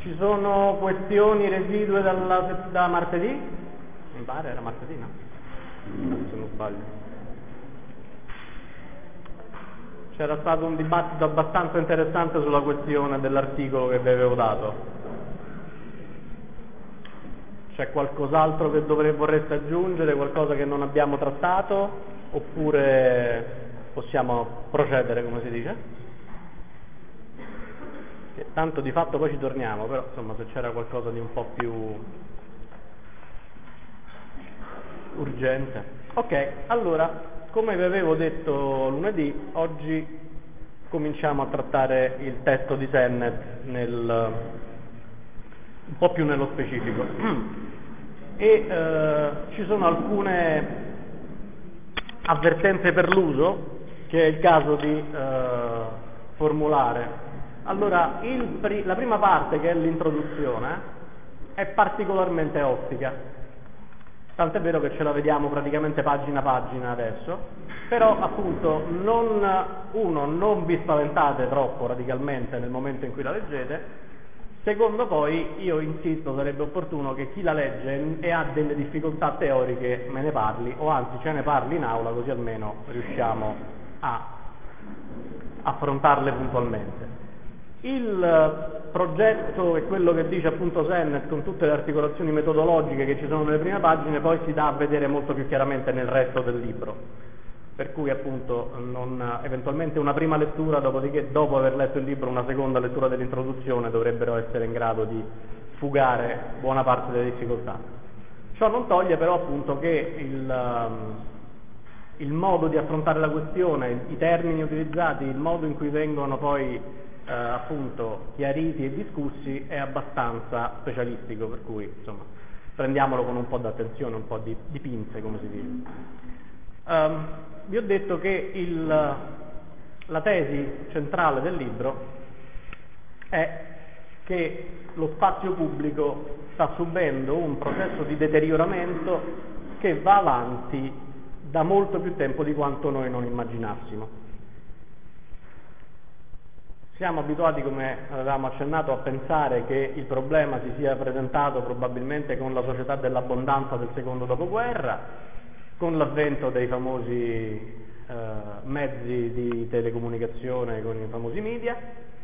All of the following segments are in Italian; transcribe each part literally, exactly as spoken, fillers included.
Ci sono questioni residue dalla, da martedì? Mi pare era martedì, no? Se non sbaglio. C'era stato un dibattito abbastanza interessante sulla questione dell'articolo che vi avevo dato. C'è qualcos'altro che dovre, vorreste aggiungere, qualcosa che non abbiamo trattato, oppure possiamo procedere, come si dice? Che tanto di fatto poi ci torniamo, però insomma se c'era qualcosa di un po' più urgente. Ok, allora, come vi avevo detto lunedì, oggi cominciamo a trattare il testo di Sennett nel, un po' più nello specifico. E eh, ci sono alcune avvertenze per l'uso che è il caso di eh, formulare. Allora, il pri- la prima parte, che è l'introduzione, è particolarmente ottica. Tant'è vero che ce la vediamo praticamente pagina a pagina adesso, però appunto non, uno, non vi spaventate troppo radicalmente nel momento in cui la leggete, secondo poi io insisto, sarebbe opportuno che chi la legge e ha delle difficoltà teoriche me ne parli, o anzi ce ne parli in aula, così almeno riusciamo a affrontarle puntualmente. Il progetto è quello che dice appunto Sennett, con tutte le articolazioni metodologiche che ci sono nelle prime pagine, poi si dà a vedere molto più chiaramente nel resto del libro, per cui appunto non, eventualmente una prima lettura, dopodiché dopo aver letto il libro una seconda lettura dell'introduzione dovrebbero essere in grado di fugare buona parte delle difficoltà. Ciò non toglie però appunto che il, il modo di affrontare la questione, i termini utilizzati, il modo in cui vengono poi Eh, appunto chiariti e discussi è abbastanza specialistico, per cui insomma prendiamolo con un po' d'attenzione, un po' di, di pinze, come si dice. Um, vi ho detto che il, la tesi centrale del libro è che lo spazio pubblico sta subendo un processo di deterioramento che va avanti da molto più tempo di quanto noi non immaginassimo. Siamo abituati, come avevamo accennato, a pensare che il problema si sia presentato probabilmente con la società dell'abbondanza del secondo dopoguerra, con l'avvento dei famosi eh, mezzi di telecomunicazione, con i famosi media,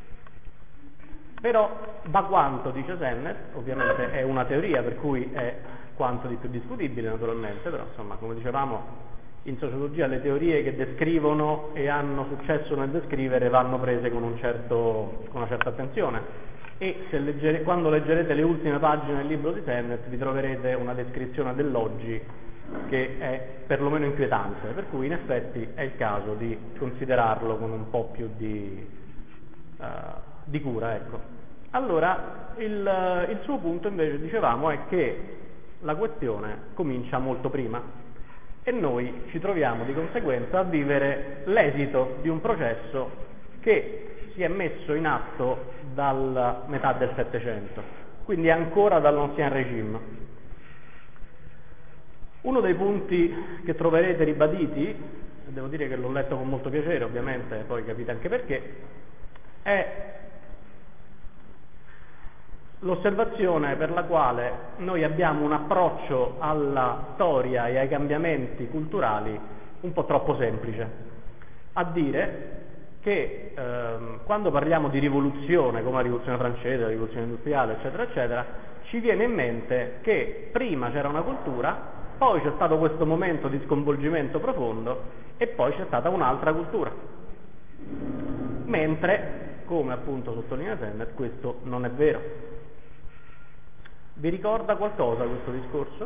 però da quanto dice Sennett, ovviamente è una teoria per cui è quanto di più discutibile naturalmente, però insomma come dicevamo in sociologia le teorie che descrivono e hanno successo nel descrivere vanno prese con, un certo, con una certa attenzione, e se leggere, quando leggerete le ultime pagine del libro di Sennett vi troverete una descrizione dell'oggi che è perlomeno inquietante, per cui in effetti è il caso di considerarlo con un po' più di, uh, di cura, ecco. Allora il, il suo punto invece, dicevamo, è che la questione comincia molto prima e noi ci troviamo di conseguenza a vivere l'esito di un processo che si è messo in atto dalla metà del Settecento, quindi ancora dall'Ancien Régime. Uno dei punti che troverete ribaditi, devo dire che l'ho letto con molto piacere, ovviamente poi capite anche perché, è l'osservazione per la quale noi abbiamo un approccio alla storia e ai cambiamenti culturali un po' troppo semplice, a dire che ehm, quando parliamo di rivoluzione, come la rivoluzione francese, la rivoluzione industriale, eccetera, eccetera, ci viene in mente che prima c'era una cultura, poi c'è stato questo momento di sconvolgimento profondo e poi c'è stata un'altra cultura. Mentre, come appunto sottolinea Sennett, questo non è vero. Vi ricorda qualcosa questo discorso?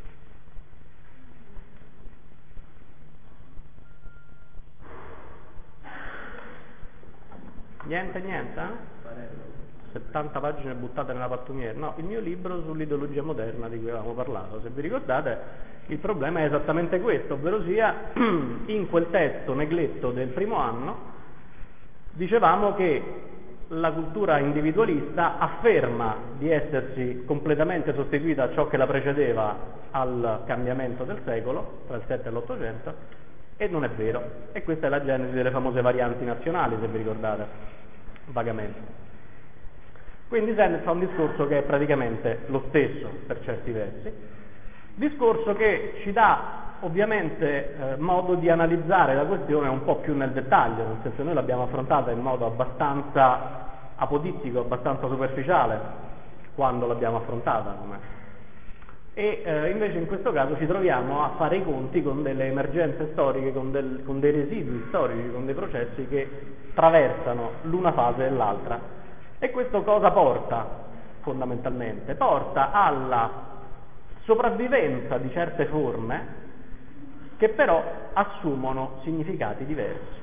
Niente, niente? Eh? settanta pagine buttate nella pattumiera. No, il mio libro sull'ideologia moderna di cui avevamo parlato, se vi ricordate, il problema è esattamente questo, ovvero sia in quel testo negletto del primo anno dicevamo che la cultura individualista afferma di essersi completamente sostituita a ciò che la precedeva al cambiamento del secolo, tra il sette e l'Ottocento, e non è vero. E questa è la genesi delle famose varianti nazionali, se vi ricordate, vagamente. Quindi Sennett fa un discorso che è praticamente lo stesso per certi versi, discorso che ci dà ovviamente eh, modo di analizzare la questione un po' più nel dettaglio, nel senso che noi l'abbiamo affrontata in modo abbastanza apodittico, abbastanza superficiale quando l'abbiamo affrontata. E eh, invece in questo caso ci troviamo a fare i conti con delle emergenze storiche, con, del, con dei residui storici, con dei processi che traversano l'una fase e l'altra. E questo cosa porta, fondamentalmente? Porta alla sopravvivenza di certe forme che però assumono significati diversi.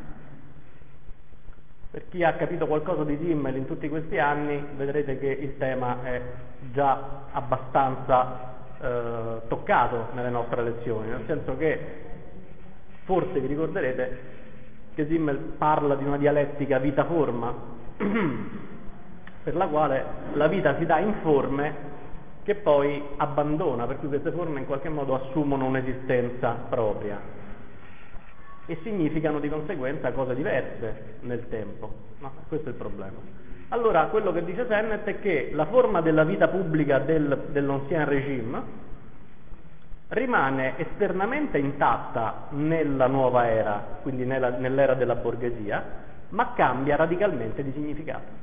Per chi ha capito qualcosa di Simmel in tutti questi anni, vedrete che il tema è già abbastanza eh, toccato nelle nostre lezioni, nel senso che forse vi ricorderete che Simmel parla di una dialettica vita-forma, per la quale la vita si dà in forme che poi abbandona, per cui queste forme in qualche modo assumono un'esistenza propria e significano di conseguenza cose diverse nel tempo. No? Questo è il problema. Allora, quello che dice Sennett è che la forma della vita pubblica del, dell'ancien régime rimane esternamente intatta nella nuova era, quindi nella, nell'era della borghesia, ma cambia radicalmente di significato.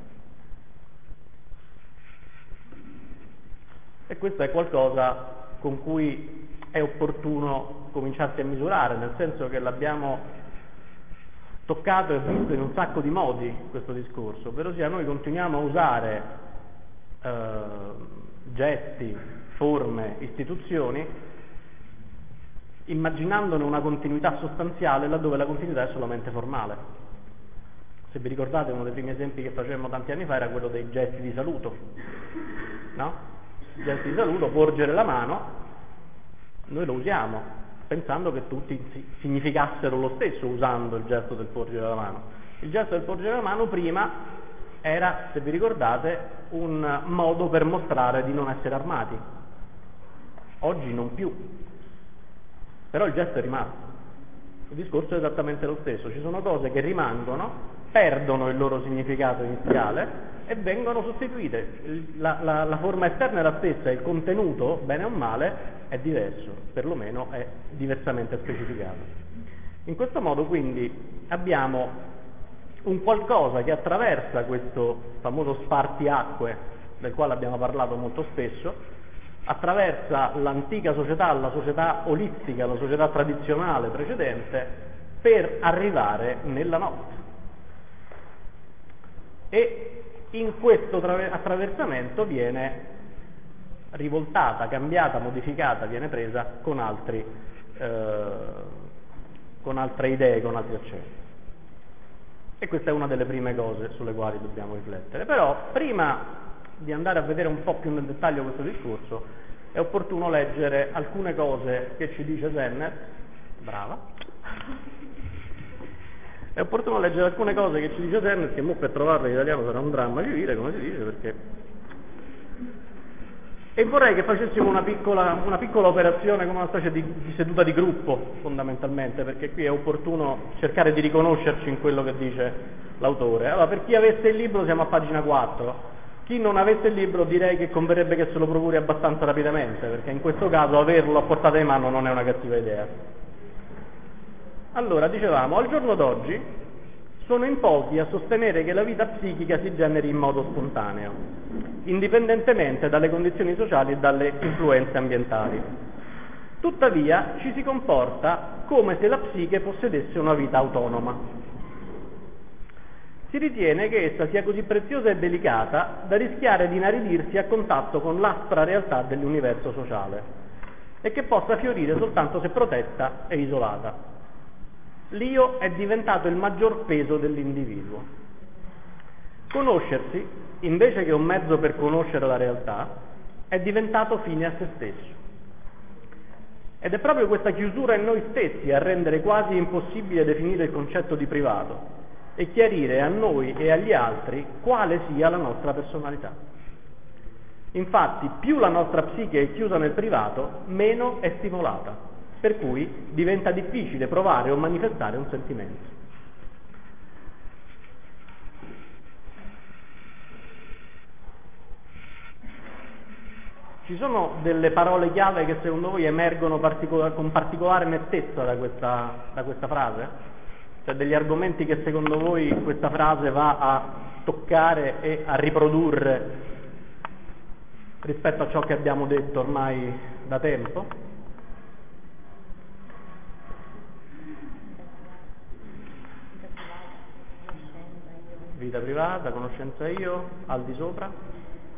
E questo è qualcosa con cui è opportuno cominciarsi a misurare, nel senso che l'abbiamo toccato e visto in un sacco di modi questo discorso, ovvero sia noi continuiamo a usare eh, gesti, forme, istituzioni, immaginandone una continuità sostanziale laddove la continuità è solamente formale. Se vi ricordate, uno dei primi esempi che facevamo tanti anni fa era quello dei gesti di saluto, no? Gesti di saluto, porgere la mano, noi lo usiamo pensando che tutti significassero lo stesso usando il gesto del porgere la mano. Il gesto del porgere la mano prima era, se vi ricordate, un modo per mostrare di non essere armati. Oggi non più, però il gesto è rimasto. Il discorso è esattamente lo stesso, ci sono cose che rimangono, perdono il loro significato iniziale e vengono sostituite. La, la, la forma esterna è la stessa, il contenuto, bene o male, è diverso, perlomeno è diversamente specificato. In questo modo quindi abbiamo un qualcosa che attraversa questo famoso spartiacque del quale abbiamo parlato molto spesso, attraversa l'antica società, la società olistica, la società tradizionale precedente, per arrivare nella nostra. E in questo attraversamento viene rivoltata, cambiata, modificata, viene presa con, altri, eh, con altre idee, con altri accenti. E questa è una delle prime cose sulle quali dobbiamo riflettere. Però prima di andare a vedere un po' più nel dettaglio questo discorso è opportuno leggere alcune cose che ci dice Sennett. Brava. È opportuno leggere alcune cose che ci dice Sennett, che mo per trovarle in italiano sarà un dramma civile, come si dice, perché... E vorrei che facessimo una piccola, una piccola operazione come una specie di, di seduta di gruppo, fondamentalmente, perché qui è opportuno cercare di riconoscerci in quello che dice l'autore. Allora, per chi avesse il libro siamo a pagina quattro. Chi non avesse il libro direi che converrebbe che se lo procuri abbastanza rapidamente, perché in questo caso averlo a portata di mano non è una cattiva idea. Allora, dicevamo, al giorno d'oggi sono in pochi a sostenere che la vita psichica si generi in modo spontaneo, indipendentemente dalle condizioni sociali e dalle influenze ambientali. Tuttavia ci si comporta come se la psiche possedesse una vita autonoma. Si ritiene che essa sia così preziosa e delicata da rischiare di inaridirsi a contatto con l'aspra realtà dell'universo sociale e che possa fiorire soltanto se protetta e isolata. L'io è diventato il maggior peso dell'individuo. Conoscersi, invece che un mezzo per conoscere la realtà, è diventato fine a se stesso. Ed è proprio questa chiusura in noi stessi a rendere quasi impossibile definire il concetto di privato e chiarire a noi e agli altri quale sia la nostra personalità. Infatti, più la nostra psiche è chiusa nel privato, meno è stimolata, per cui diventa difficile provare o manifestare un sentimento. Ci sono delle parole chiave che secondo voi emergono particola- con particolare nettezza da questa, da questa frase? Cioè degli argomenti che secondo voi questa frase va a toccare e a riprodurre rispetto a ciò che abbiamo detto ormai da tempo? Vita privata, conoscenza io, al di sopra?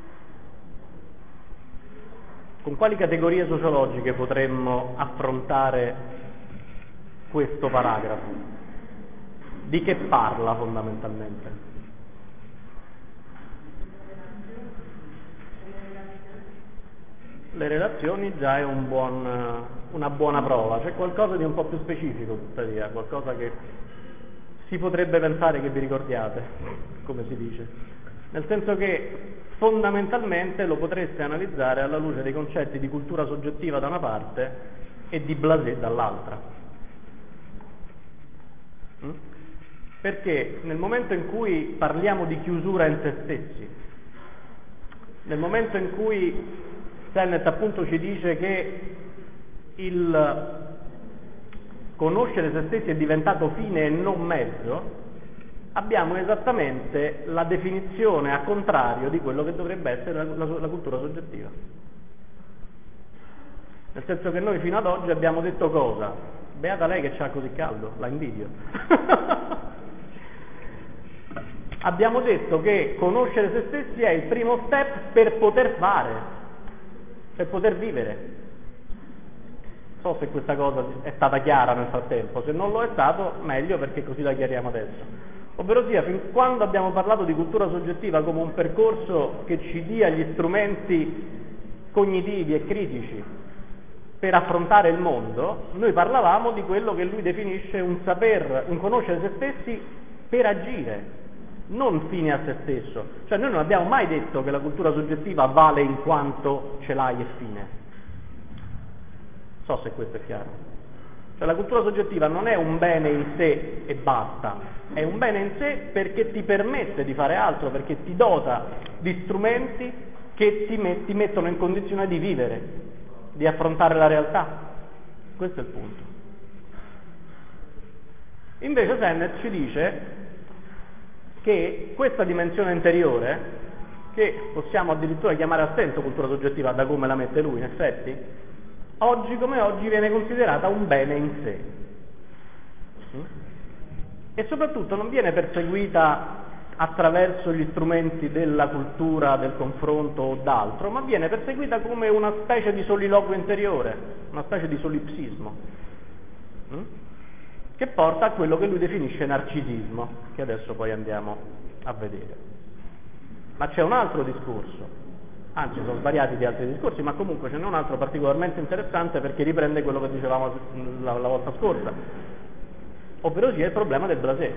Con quali categorie sociologiche potremmo affrontare questo paragrafo? Di che parla fondamentalmente? Le relazioni già è un buon, una buona prova, c'è qualcosa di un po' più specifico tuttavia, qualcosa che si potrebbe pensare che vi ricordiate, come si dice. Nel senso che fondamentalmente lo potreste analizzare alla luce dei concetti di cultura soggettiva da una parte e di blasé dall'altra. Mm? Perché nel momento in cui parliamo di chiusura in se stessi, nel momento in cui Sennett appunto ci dice che il conoscere se stessi è diventato fine e non mezzo, abbiamo esattamente la definizione a contrario di quello che dovrebbe essere la, la, la cultura soggettiva. Nel senso che noi fino ad oggi abbiamo detto cosa? Beata lei che c'ha così caldo, la invidio. Abbiamo detto che conoscere se stessi è il primo step per poter fare, per poter vivere. Non so se questa cosa è stata chiara nel frattempo, se non lo è stato meglio, perché così la chiariamo adesso. Ovvero sia, fin quando abbiamo parlato di cultura soggettiva come un percorso che ci dia gli strumenti cognitivi e critici per affrontare il mondo, noi parlavamo di quello che lui definisce un saper, un conoscere se stessi per agire, non fine a se stesso. Cioè noi non abbiamo mai detto che la cultura soggettiva vale in quanto ce l'hai e fine. Non so se questo è chiaro. Cioè la cultura soggettiva non è un bene in sé e basta, è un bene in sé perché ti permette di fare altro, perché ti dota di strumenti che ti, met- ti mettono in condizione di vivere, di affrontare la realtà. Questo è il punto. Invece Sennett ci dice che questa dimensione interiore, che possiamo addirittura chiamare a stento cultura soggettiva da come la mette lui in effetti, oggi come oggi viene considerata un bene in sé e soprattutto non viene perseguita attraverso gli strumenti della cultura, del confronto o d'altro, ma viene perseguita come una specie di soliloquio interiore, una specie di solipsismo che porta a quello che lui definisce narcisismo, che adesso poi andiamo a vedere. Ma c'è un altro discorso, anzi sono svariati di altri discorsi, ma comunque ce n'è un altro particolarmente interessante perché riprende quello che dicevamo la, la volta scorsa, ovvero sia il problema del blasé.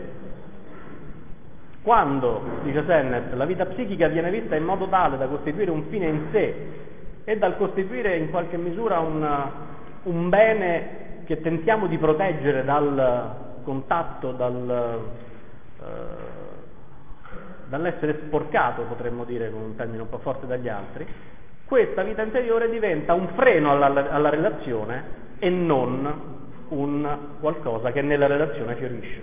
Quando, dice Sennett, la vita psichica viene vista in modo tale da costituire un fine in sé e dal costituire in qualche misura un, un bene che tentiamo di proteggere dal contatto, dal... Eh, dall'essere sporcato, potremmo dire con un termine un po' forte dagli altri, questa vita interiore diventa un freno alla, alla relazione e non un qualcosa che nella relazione fiorisce.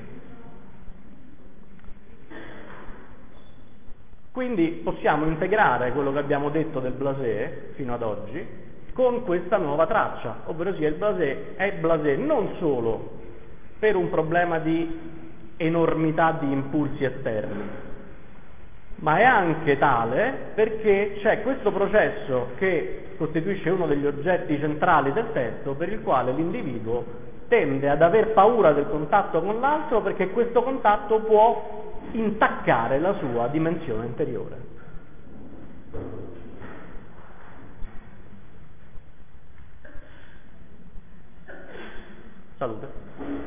Quindi possiamo integrare quello che abbiamo detto del blasé fino ad oggi con questa nuova traccia, ovvero sia il blasé è blasé non solo per un problema di enormità di impulsi esterni, ma è anche tale perché c'è questo processo che costituisce uno degli oggetti centrali del testo, per il quale l'individuo tende ad aver paura del contatto con l'altro perché questo contatto può intaccare la sua dimensione interiore. Salute.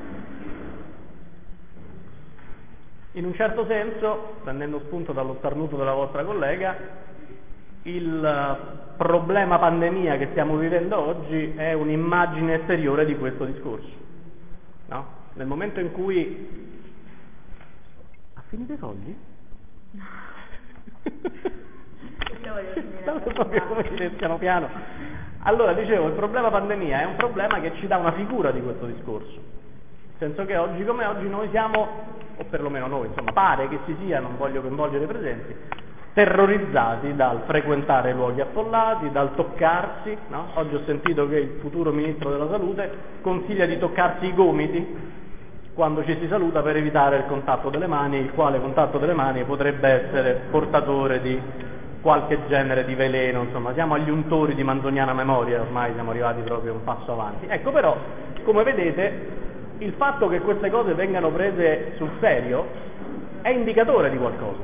In un certo senso, prendendo spunto dallo starnuto della vostra collega, il problema pandemia che stiamo vivendo oggi è un'immagine esteriore di questo discorso, no? Nel momento in cui... Ha finito i fogli? No, proprio come dire piano piano. Allora, dicevo, il problema pandemia è un problema che ci dà una figura di questo discorso, nel senso che oggi come oggi noi siamo, o perlomeno noi, insomma, pare che si sia, non voglio coinvolgere i presenti, terrorizzati dal frequentare luoghi affollati, dal toccarsi, no? Oggi ho sentito che il futuro ministro della salute consiglia di toccarsi i gomiti quando ci si saluta per evitare il contatto delle mani, il quale contatto delle mani potrebbe essere portatore di qualche genere di veleno, insomma, siamo agli untori di manzoniana memoria, ormai siamo arrivati proprio un passo avanti. Ecco, però, come vedete, il fatto che queste cose vengano prese sul serio è indicatore di qualcosa.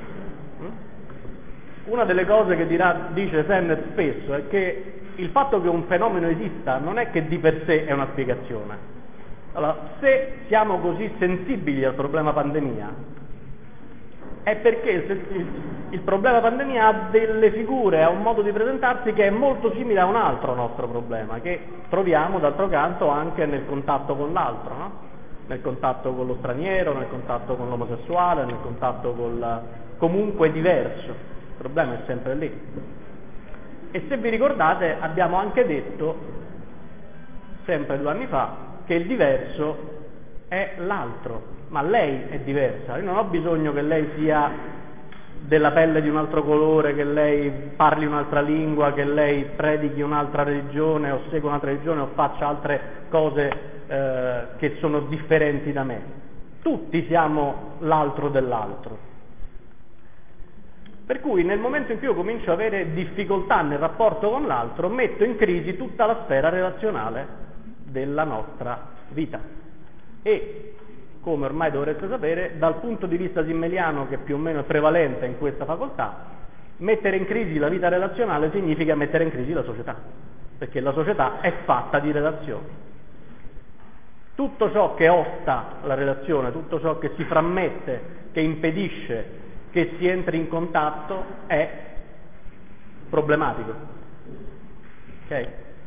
Una delle cose che dirà, dice Sennett spesso è che il fatto che un fenomeno esista non è che di per sé è una spiegazione. Allora, se siamo così sensibili al problema pandemia, è perché il, il, il problema pandemia ha delle figure, ha un modo di presentarsi che è molto simile a un altro nostro problema, che troviamo d'altro canto anche nel contatto con l'altro, no? Nel contatto con lo straniero, nel contatto con l'omosessuale, nel contatto col comunque diverso. Il problema è sempre lì. E se vi ricordate, abbiamo anche detto, sempre due anni fa, che il diverso è l'altro, ma lei è diversa. Io non ho bisogno che lei sia della pelle di un altro colore, che lei parli un'altra lingua, che lei predichi un'altra religione o segua un'altra religione o faccia altre cose eh, che sono differenti da me. Tutti siamo l'altro dell'altro. Per cui nel momento in cui io comincio ad avere difficoltà nel rapporto con l'altro, metto in crisi tutta la sfera relazionale della nostra vita. E, come ormai dovreste sapere, dal punto di vista simmeliano, che più o meno è prevalente in questa facoltà, mettere in crisi la vita relazionale significa mettere in crisi la società, perché la società è fatta di relazioni. Tutto ciò che osta la relazione, tutto ciò che si frammette, che impedisce che si entri in contatto, è problematico. Ok?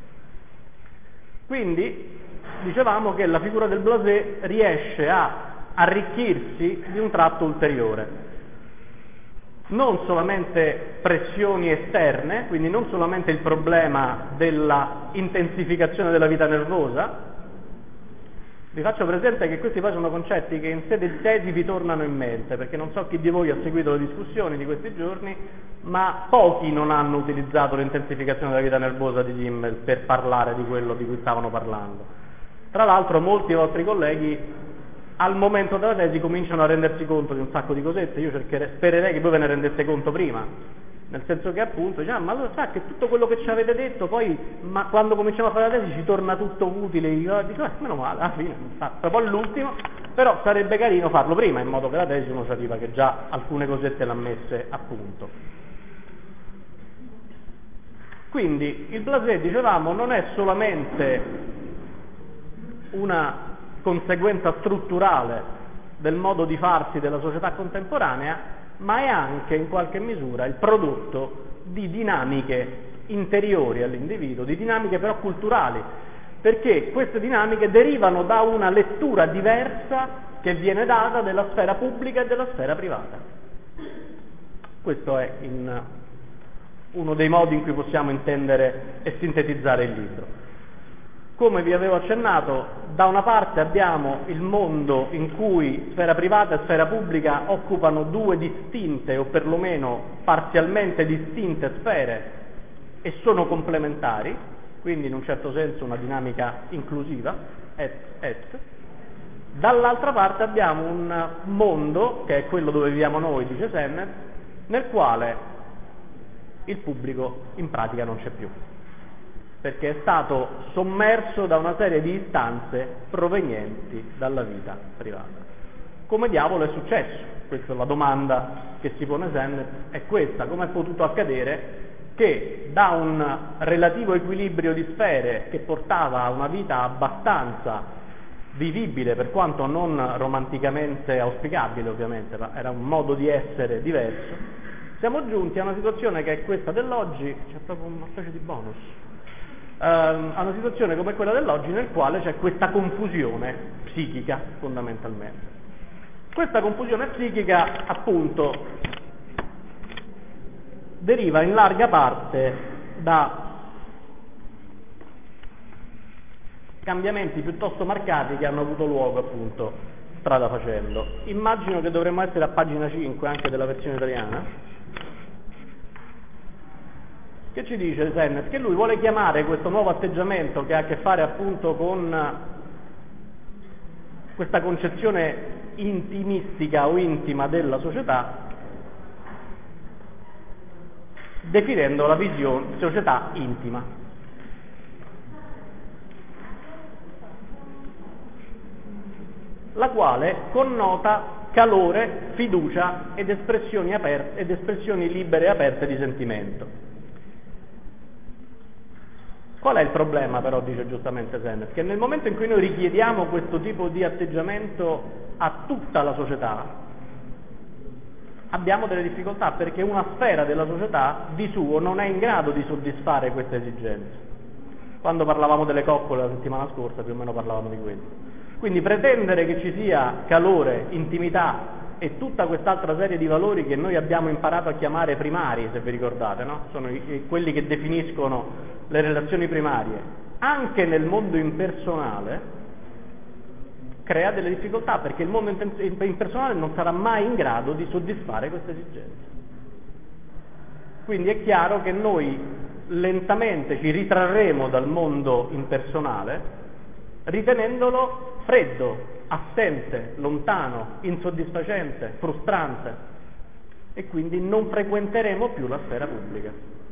Quindi dicevamo che la figura del blasé riesce a arricchirsi di un tratto ulteriore, non solamente pressioni esterne, quindi non solamente il problema della intensificazione della vita nervosa. Vi faccio presente che questi poi sono concetti che in sede di tesi vi tornano in mente, perché non so chi di voi ha seguito le discussioni di questi giorni, ma pochi non hanno utilizzato l'intensificazione della vita nervosa di Simmel per parlare di quello di cui stavano parlando. Tra l'altro molti vostri colleghi al momento della tesi cominciano a rendersi conto di un sacco di cosette. Io cercherei, spererei che voi ve ne rendeste conto prima, nel senso che appunto dice, ah, ma allora sa che tutto quello che ci avete detto poi, ma quando cominciamo a fare la tesi ci torna tutto utile. Io dico, eh, meno male, alla fine sta poi l'ultimo, però sarebbe carino farlo prima, in modo che la tesi uno capiva che già alcune cosette l'ha messe a punto. Quindi il blasé, dicevamo, non è solamente una conseguenza strutturale del modo di farsi della società contemporanea, ma è anche in qualche misura il prodotto di dinamiche interiori all'individuo, di dinamiche però culturali, perché queste dinamiche derivano da una lettura diversa che viene data della sfera pubblica e della sfera privata. Questo è in uno dei modi in cui possiamo intendere e sintetizzare il libro. Come vi avevo accennato, da una parte abbiamo il mondo in cui sfera privata e sfera pubblica occupano due distinte o perlomeno parzialmente distinte sfere e sono complementari, quindi in un certo senso una dinamica inclusiva, et, et. Dall'altra parte abbiamo un mondo, che è quello dove viviamo noi, dice Sennett, nel quale il pubblico in pratica non c'è più, perché è stato sommerso da una serie di istanze provenienti dalla vita privata. Come diavolo è successo? Questa è la domanda che si pone Sennett, è questa: come è potuto accadere che da un relativo equilibrio di sfere che portava a una vita abbastanza vivibile, per quanto non romanticamente auspicabile ovviamente, ma era un modo di essere diverso, siamo giunti a una situazione che è questa dell'oggi, c'è proprio una specie di bonus, a una situazione come quella dell'oggi nel quale c'è questa confusione psichica fondamentalmente. Questa confusione psichica appunto deriva in larga parte da cambiamenti piuttosto marcati che hanno avuto luogo appunto strada facendo. Immagino che dovremmo essere a pagina cinque anche della versione italiana, che ci dice Sennett che lui vuole chiamare questo nuovo atteggiamento che ha a che fare appunto con questa concezione intimistica o intima della società, definendo la visione società intima. La quale connota calore, fiducia ed espressioni, aperte, ed espressioni libere e aperte di sentimento. Qual è il problema però, dice giustamente Sennett, che nel momento in cui noi richiediamo questo tipo di atteggiamento a tutta la società, abbiamo delle difficoltà, perché una sfera della società di suo non è in grado di soddisfare queste esigenze. Quando parlavamo delle coccole la settimana scorsa più o meno parlavamo di questo. Quindi pretendere che ci sia calore, intimità e tutta quest'altra serie di valori che noi abbiamo imparato a chiamare primari, se vi ricordate, no? Sono i, quelli che definiscono le relazioni primarie, anche nel mondo impersonale, crea delle difficoltà, perché il mondo impersonale non sarà mai in grado di soddisfare queste esigenze. Quindi è chiaro che noi lentamente ci ritrarremo dal mondo impersonale ritenendolo freddo, assente, lontano, insoddisfacente, frustrante, e quindi non frequenteremo più la sfera pubblica.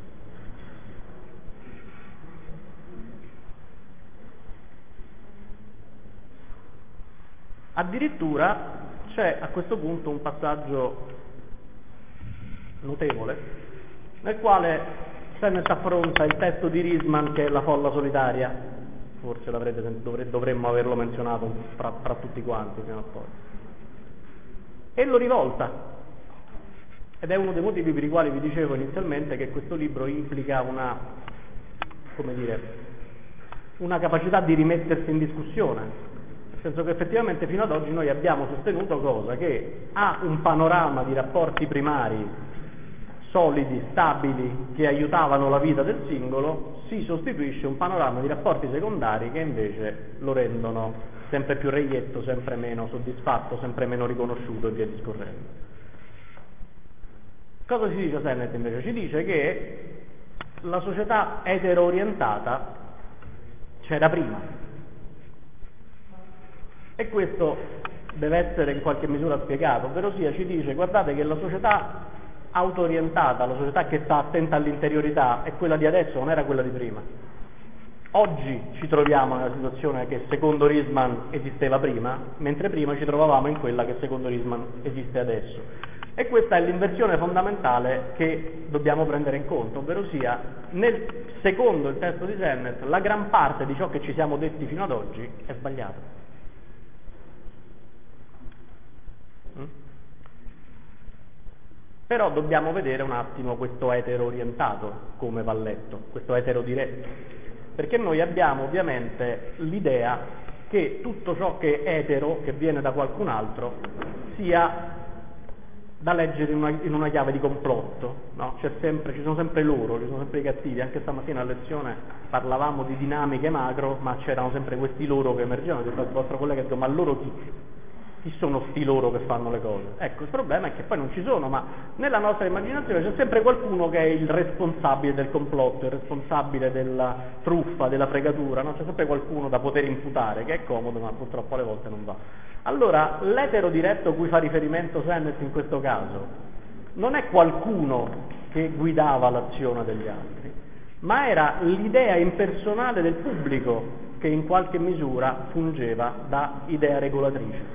Addirittura c'è a questo punto un passaggio notevole nel quale Sennett affronta il testo di Riesman, che è La folla solitaria. Forse l'avrete sentito, dovre, dovremmo averlo menzionato fra, fra tutti quanti fino a poi. E lo rivolta. Ed è uno dei motivi per i quali vi dicevo inizialmente che questo libro implica una, come dire, una capacità di rimettersi in discussione. Nel senso che effettivamente fino ad oggi noi abbiamo sostenuto cosa? Che ha un panorama di rapporti primari solidi, stabili, che aiutavano la vita del singolo, si sostituisce un panorama di rapporti secondari che invece lo rendono sempre più reietto, sempre meno soddisfatto, sempre meno riconosciuto e via discorrendo. Cosa ci dice Sennett invece? Ci dice che la società etero-orientata c'era prima, e questo deve essere in qualche misura spiegato, ovvero sia ci dice: guardate che la società auto-orientata, la società che sta attenta all'interiorità, è quella di adesso, non era quella di prima. Oggi ci troviamo nella situazione che secondo Riesman esisteva prima, mentre prima ci trovavamo in quella che secondo Riesman esiste adesso. E questa è l'inversione fondamentale che dobbiamo prendere in conto, ovvero sia, nel, secondo il testo di Sennett, la gran parte di ciò che ci siamo detti fino ad oggi è sbagliato. Mm? Però dobbiamo vedere un attimo questo etero orientato come va letto, questo etero diretto, perché noi abbiamo ovviamente l'idea che tutto ciò che è etero, che viene da qualcun altro, sia da leggere in una, in una chiave di complotto, no? C'è sempre, ci sono sempre loro, ci sono sempre i cattivi. Anche stamattina a lezione parlavamo di dinamiche macro, ma c'erano sempre questi loro che emergevano. Il vostro collega ha detto: ma loro chi? Chi sono sti loro che fanno le cose? Ecco, il problema è che poi non ci sono, ma nella nostra immaginazione c'è sempre qualcuno che è il responsabile del complotto, il responsabile della truffa, della fregatura, no? C'è sempre qualcuno da poter imputare, che è comodo, ma purtroppo alle volte non va. Allora, l'etero diretto a cui fa riferimento Sennett in questo caso non è qualcuno che guidava l'azione degli altri, ma era l'idea impersonale del pubblico che in qualche misura fungeva da idea regolatrice.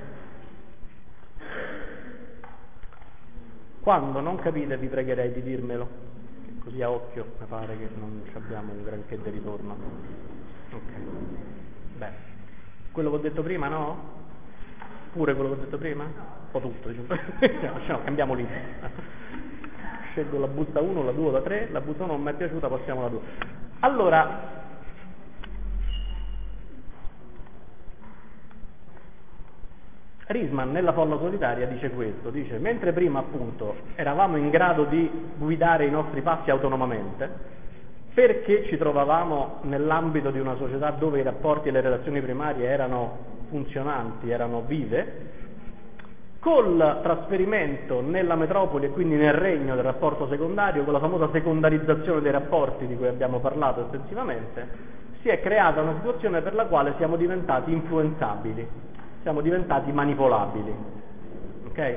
Quando non capite vi pregherei di dirmelo, così a occhio mi pare che non abbiamo un granché di ritorno. Ok, bene. Quello che ho detto prima no? Pure quello che ho detto prima? Un po' tutto, diciamo. No, cambiamo linea. Scelgo la busta uno, la due o la tre, la busta uno non mi è piaciuta, passiamo alla due. Allora, Riesman nella Folla solitaria dice questo, dice: mentre prima appunto eravamo in grado di guidare i nostri passi autonomamente, perché ci trovavamo nell'ambito di una società dove i rapporti e le relazioni primarie erano funzionanti, erano vive, col trasferimento nella metropoli e quindi nel regno del rapporto secondario, con la famosa secondarizzazione dei rapporti di cui abbiamo parlato estensivamente, si è creata una situazione per la quale siamo diventati influenzabili, siamo diventati manipolabili. Ok?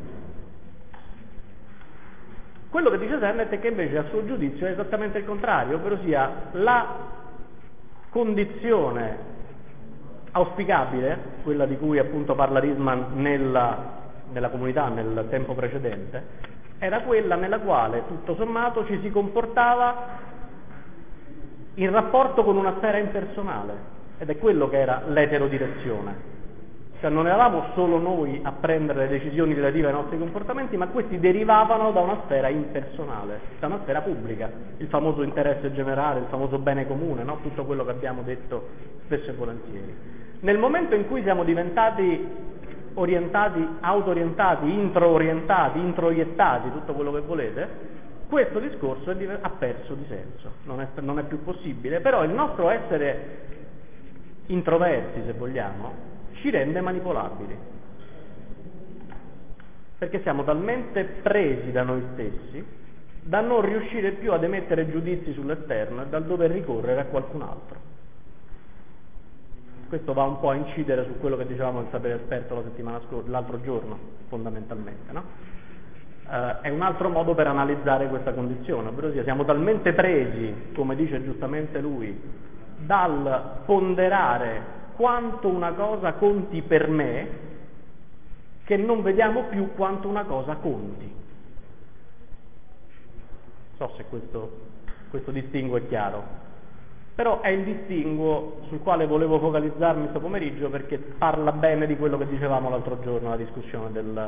Quello che dice Sennett è che invece a suo giudizio è esattamente il contrario, ovvero sia la condizione auspicabile, quella di cui appunto parla Riesman nella, nella comunità nel tempo precedente, era quella nella quale tutto sommato ci si comportava in rapporto con una sfera impersonale, ed è quello che era l'eterodirezione. Cioè non eravamo solo noi a prendere le decisioni relative ai nostri comportamenti, ma questi derivavano da una sfera impersonale, da una sfera pubblica, il famoso interesse generale, il famoso bene comune, no? Tutto quello che abbiamo detto spesso e volentieri. Nel momento in cui siamo diventati orientati, auto-orientati, intro-orientati, introiettati, tutto quello che volete, questo discorso è div- ha perso di senso, non è, non è più possibile, però il nostro essere introversi, se vogliamo, ci rende manipolabili, perché siamo talmente presi da noi stessi da non riuscire più ad emettere giudizi sull'esterno e dal dover ricorrere a qualcun altro. Questo va un po' a incidere su quello che dicevamo del sapere esperto la settimana scorsa, l'altro giorno, fondamentalmente, no? Uh, è un altro modo per analizzare questa condizione, ovvero sia siamo talmente presi, come dice giustamente lui, dal ponderare quanto una cosa conti per me, che non vediamo più quanto una cosa conti. Non so se questo, questo distinguo è chiaro, però è il distinguo sul quale volevo focalizzarmi questo pomeriggio, perché parla bene di quello che dicevamo l'altro giorno, la discussione del,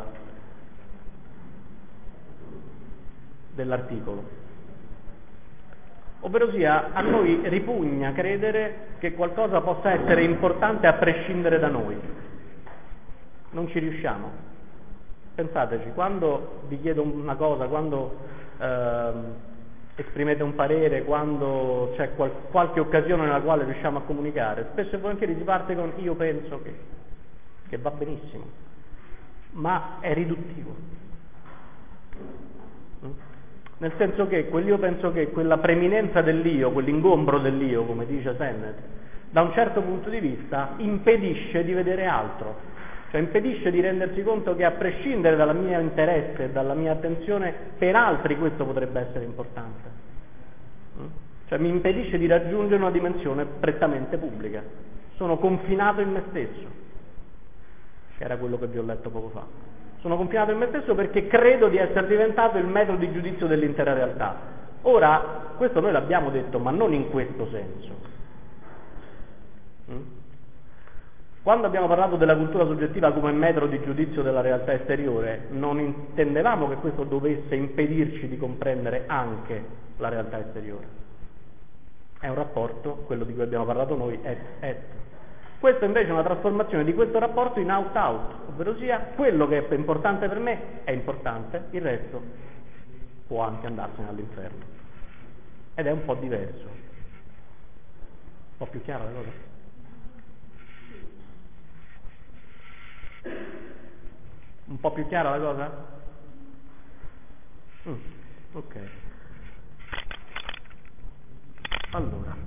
dell'articolo. Ovvero sia, a noi ripugna credere che qualcosa possa essere importante a prescindere da noi. Non ci riusciamo. Pensateci, quando vi chiedo una cosa, quando ehm, esprimete un parere, quando c'è qual- qualche occasione nella quale riusciamo a comunicare, spesso e volentieri si parte con io penso che, che va benissimo, ma è riduttivo. Mm? Nel senso che quell'io penso che, quella preminenza dell'io, quell'ingombro dell'io, come dice Sennett, da un certo punto di vista impedisce di vedere altro, cioè impedisce di rendersi conto che a prescindere dal mio interesse e dalla mia attenzione per altri questo potrebbe essere importante. Cioè mi impedisce di raggiungere una dimensione prettamente pubblica. Sono confinato in me stesso, che era quello che vi ho letto poco fa. Sono confinato in me stesso perché credo di essere diventato il metro di giudizio dell'intera realtà. Ora, questo noi l'abbiamo detto, ma non in questo senso. Mm? Quando abbiamo parlato della cultura soggettiva come metro di giudizio della realtà esteriore, non intendevamo che questo dovesse impedirci di comprendere anche la realtà esteriore. È un rapporto, quello di cui abbiamo parlato noi, et-et. Questo invece è una trasformazione di questo rapporto in out-out, ovvero sia quello che è importante per me è importante, il resto può anche andarsene all'inferno. Ed è un po' diverso. Un po' più chiara la cosa? Un po' più chiara la cosa? Mm, ok. Allora.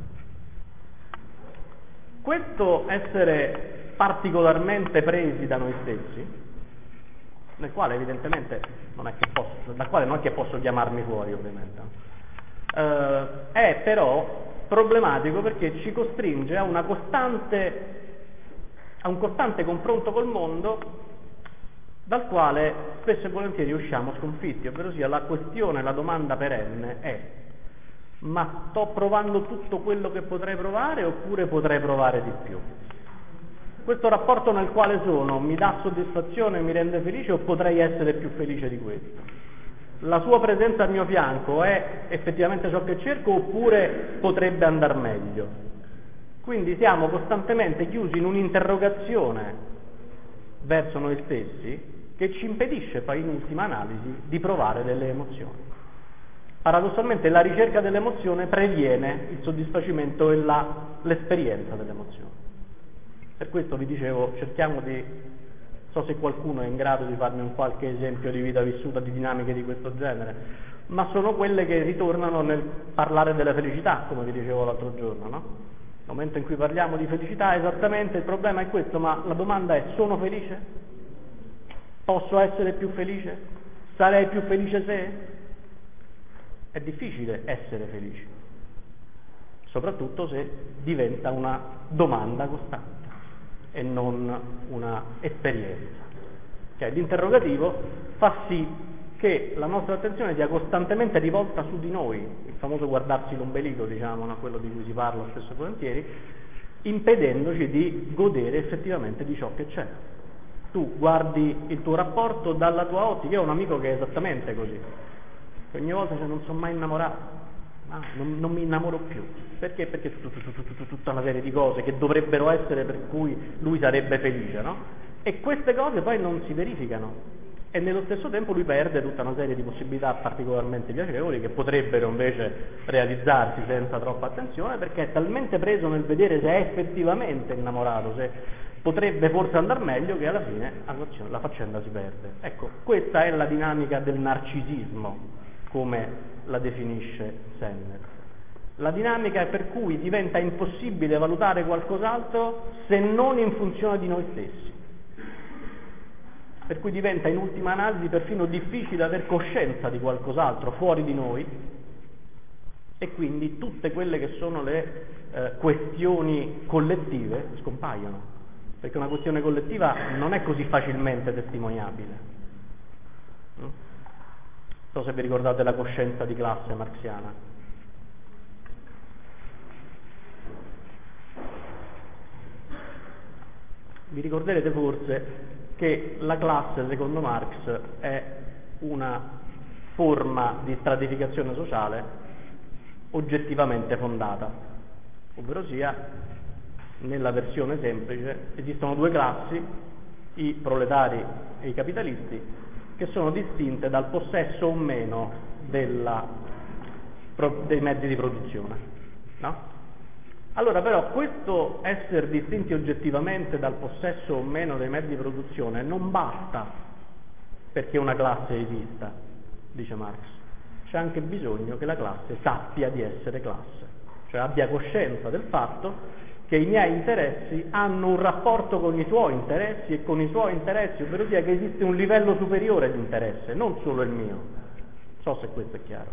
Questo essere particolarmente presi da noi stessi, nel quale evidentemente non è che posso, dal quale non è che posso chiamarmi fuori ovviamente, eh, è però problematico perché ci costringe a una costante, a un costante confronto col mondo dal quale spesso e volentieri usciamo sconfitti, ovvero sia la questione, la domanda perenne è: ma sto provando tutto quello che potrei provare oppure potrei provare di più? Questo rapporto nel quale sono mi dà soddisfazione, mi rende felice o potrei essere più felice di questo? La sua presenza al mio fianco è effettivamente ciò che cerco oppure potrebbe andar meglio? Quindi siamo costantemente chiusi in un'interrogazione verso noi stessi che ci impedisce poi in ultima analisi di provare delle emozioni. Paradossalmente la ricerca dell'emozione previene il soddisfacimento e la, l'esperienza dell'emozione. Per questo vi dicevo, cerchiamo di, so se qualcuno è in grado di farmi un qualche esempio di vita vissuta, di dinamiche di questo genere, ma sono quelle che ritornano nel parlare della felicità, come vi dicevo l'altro giorno, no? Nel momento in cui parliamo di felicità, esattamente il problema è questo, ma la domanda è: sono felice? Posso essere più felice? Sarei più felice se? È difficile essere felici, soprattutto se diventa una domanda costante e non una esperienza. Cioè, l'interrogativo fa sì che la nostra attenzione sia costantemente rivolta su di noi, il famoso guardarsi l'ombelico, diciamo, no? Quello di cui si parla spesso e volentieri, impedendoci di godere effettivamente di ciò che c'è. Tu guardi il tuo rapporto dalla tua ottica. Io ho un amico che è esattamente così, ogni volta dice: non sono mai innamorato, ah, non, non mi innamoro più. Perché? Perché tut, tut, tut, tut, tutta una serie di cose che dovrebbero essere per cui lui sarebbe felice, no? E queste cose poi non si verificano, e nello stesso tempo lui perde tutta una serie di possibilità particolarmente piacevoli che potrebbero invece realizzarsi senza troppa attenzione, perché è talmente preso nel vedere se è effettivamente innamorato, se potrebbe forse andar meglio, che alla fine la faccenda si perde. Ecco, questa è la dinamica del narcisismo, come la definisce Sennett. La dinamica è per cui diventa impossibile valutare qualcos'altro se non in funzione di noi stessi. Per cui diventa in ultima analisi perfino difficile aver coscienza di qualcos'altro fuori di noi, e quindi tutte quelle che sono le eh, questioni collettive scompaiono. Perché una questione collettiva non è così facilmente testimoniabile. Non so se vi ricordate la coscienza di classe marxiana. Vi ricorderete forse che la classe, secondo Marx, è una forma di stratificazione sociale oggettivamente fondata, ovvero sia, nella versione semplice, esistono due classi, i proletari e i capitalisti, che sono distinte dal possesso o meno della, dei mezzi di produzione, no? Allora, però, questo essere distinti oggettivamente dal possesso o meno dei mezzi di produzione non basta perché una classe esista, dice Marx. C'è anche bisogno che la classe sappia di essere classe, cioè abbia coscienza del fatto che i miei interessi hanno un rapporto con i suoi interessi e con i suoi interessi, ovvero sia che esiste un livello superiore di interesse, non solo il mio. Non so se questo è chiaro.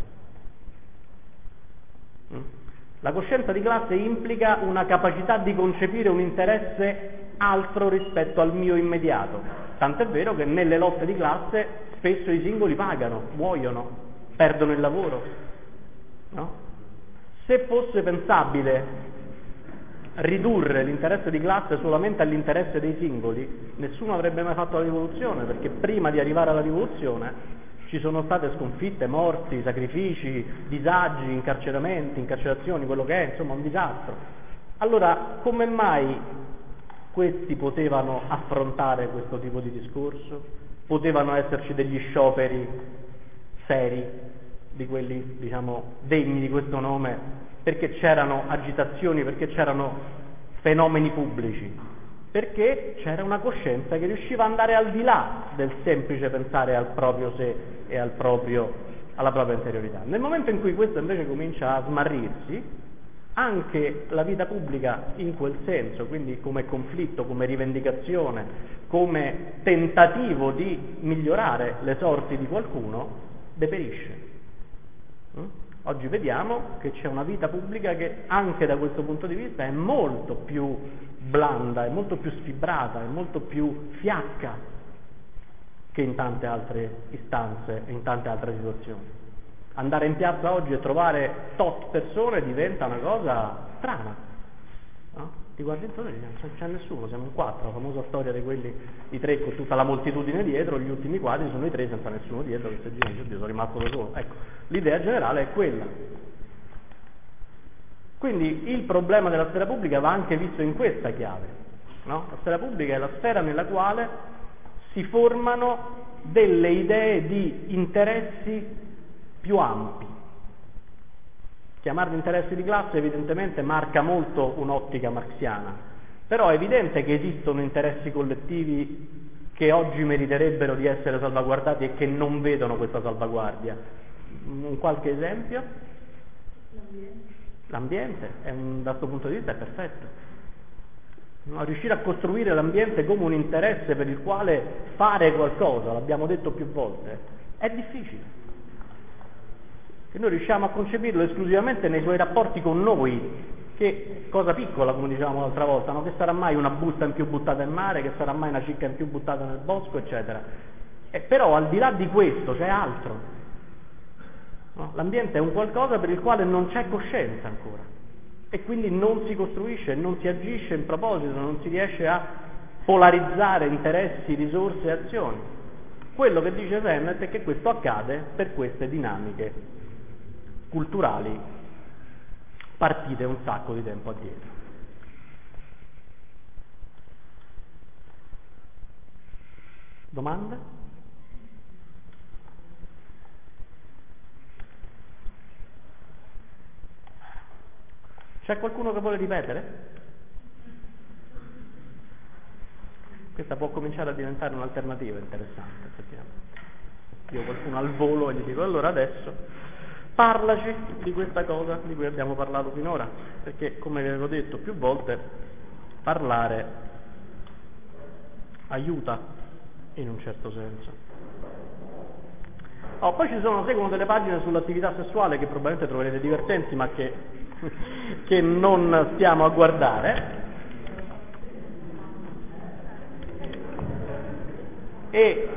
Mm? La coscienza di classe implica una capacità di concepire un interesse altro rispetto al mio immediato. Tant'è vero che nelle lotte di classe spesso i singoli pagano, muoiono, perdono il lavoro, no? Se fosse pensabile ridurre l'interesse di classe solamente all'interesse dei singoli, nessuno avrebbe mai fatto la rivoluzione, perché prima di arrivare alla rivoluzione ci sono state sconfitte, morti, sacrifici, disagi, incarceramenti, incarcerazioni, quello che è, insomma, un disastro. Allora, come mai questi potevano affrontare questo tipo di discorso? Potevano esserci degli scioperi seri, di quelli, diciamo, degni di questo nome, perché c'erano agitazioni, perché c'erano fenomeni pubblici, perché c'era una coscienza che riusciva ad andare al di là del semplice pensare al proprio sé e al proprio, alla propria interiorità. Nel momento in cui questo invece comincia a smarrirsi, anche la vita pubblica in quel senso, quindi come conflitto, come rivendicazione, come tentativo di migliorare le sorti di qualcuno, deperisce. Oggi vediamo che c'è una vita pubblica che anche da questo punto di vista è molto più blanda, è molto più sfibrata, è molto più fiacca che in tante altre istanze e in tante altre situazioni. Andare in piazza oggi e trovare tot persone diventa una cosa strana, no? Ti guardi intorno e dici: non c'è nessuno, siamo in quattro, la famosa storia di quelli, i tre con tutta la moltitudine dietro, gli ultimi quadri sono i tre senza nessuno dietro che si gira, oddio, sono rimasto da solo. Ecco, l'idea generale è quella. Quindi il problema della sfera pubblica va anche visto in questa chiave, no? La sfera pubblica è la sfera nella quale si formano delle idee di interessi più ampi. Chiamarli interessi di classe evidentemente marca molto un'ottica marxiana, però è evidente che esistono interessi collettivi che oggi meriterebbero di essere salvaguardati e che non vedono questa salvaguardia. Un qualche esempio? L'ambiente. L'ambiente, è un, da questo punto di vista è perfetto. No, riuscire a costruire l'ambiente come un interesse per il quale fare qualcosa, l'abbiamo detto più volte, è difficile. E noi riusciamo a concepirlo esclusivamente nei suoi rapporti con noi, che cosa piccola, come dicevamo l'altra volta, no? Che sarà mai una busta in più buttata in mare, che sarà mai una cicca in più buttata nel bosco, eccetera. E però al di là di questo c'è altro. No? L'ambiente è un qualcosa per il quale non c'è coscienza ancora, e quindi non si costruisce, non si agisce in proposito, non si riesce a polarizzare interessi, risorse e azioni. Quello che dice Sennett è che questo accade per queste dinamiche culturali partite un sacco di tempo addietro. Domande? C'è qualcuno che vuole ripetere? Questa può cominciare a diventare un'alternativa interessante, effettivamente. Io qualcuno al volo e gli dico: allora adesso parlaci di questa cosa di cui abbiamo parlato finora, perché come vi avevo detto più volte, parlare aiuta in un certo senso. Oh, poi ci sono, seguono delle pagine sull'attività sessuale che probabilmente troverete divertenti, ma che, che non stiamo a guardare. E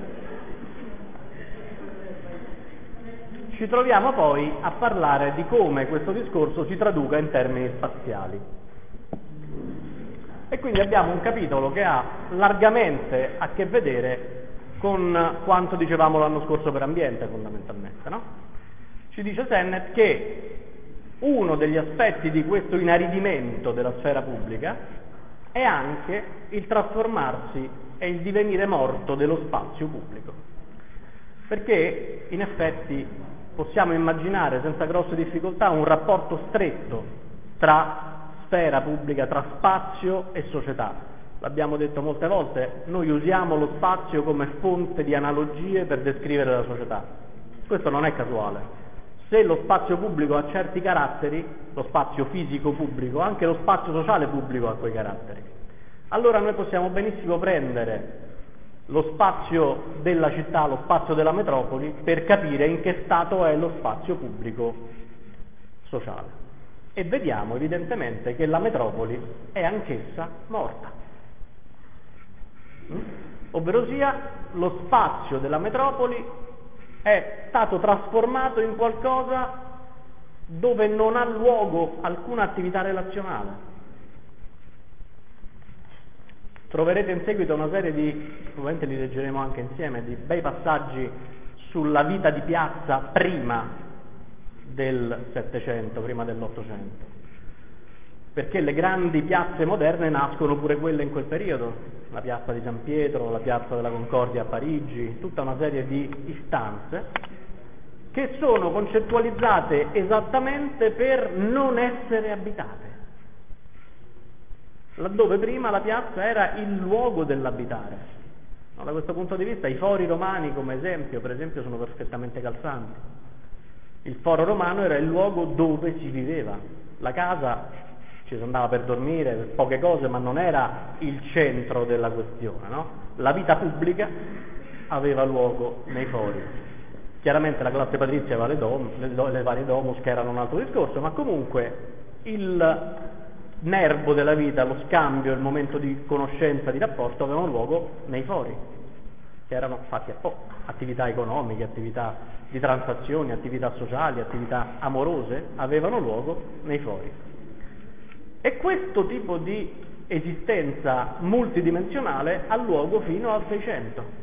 ci troviamo poi a parlare di come questo discorso si traduca in termini spaziali. E quindi abbiamo un capitolo che ha largamente a che vedere con quanto dicevamo l'anno scorso per ambiente, fondamentalmente, no? Ci dice Sennett che uno degli aspetti di questo inaridimento della sfera pubblica è anche il trasformarsi e il divenire morto dello spazio pubblico. Perché in effetti possiamo immaginare senza grosse difficoltà un rapporto stretto tra sfera pubblica, tra spazio e società. L'abbiamo detto molte volte, noi usiamo lo spazio come fonte di analogie per descrivere la società. Questo non è casuale. Se lo spazio pubblico ha certi caratteri, lo spazio fisico pubblico, anche lo spazio sociale pubblico ha quei caratteri. Allora noi possiamo benissimo prendere lo spazio della città, lo spazio della metropoli, per capire in che stato è lo spazio pubblico sociale. E vediamo evidentemente che la metropoli è anch'essa morta. Mm? Ovverosia, lo spazio della metropoli è stato trasformato in qualcosa dove non ha luogo alcuna attività relazionale. Troverete in seguito una serie di, probabilmente li leggeremo anche insieme, di bei passaggi sulla vita di piazza prima del Settecento, prima dell'Ottocento, perché le grandi piazze moderne nascono pure quelle in quel periodo, la piazza di San Pietro, la piazza della Concordia a Parigi, tutta una serie di istanze che sono concettualizzate esattamente per non essere abitate, laddove prima la piazza era il luogo dell'abitare. No, da questo punto di vista i fori romani, come esempio, per esempio, sono perfettamente calzanti. Il foro romano era il luogo dove si viveva. La casa ci si andava per dormire, per poche cose, ma non era il centro della questione, no? La vita pubblica aveva luogo nei fori. Chiaramente la classe patrizia aveva le, dom, le, le varie domus, che erano un altro discorso, ma comunque il nervo della vita, lo scambio, il momento di conoscenza, di rapporto, avevano luogo nei fori, che erano fatti apposta, attività economiche, attività di transazioni, attività sociali, attività amorose, avevano luogo nei fori. E questo tipo di esistenza multidimensionale ha luogo fino al Seicento.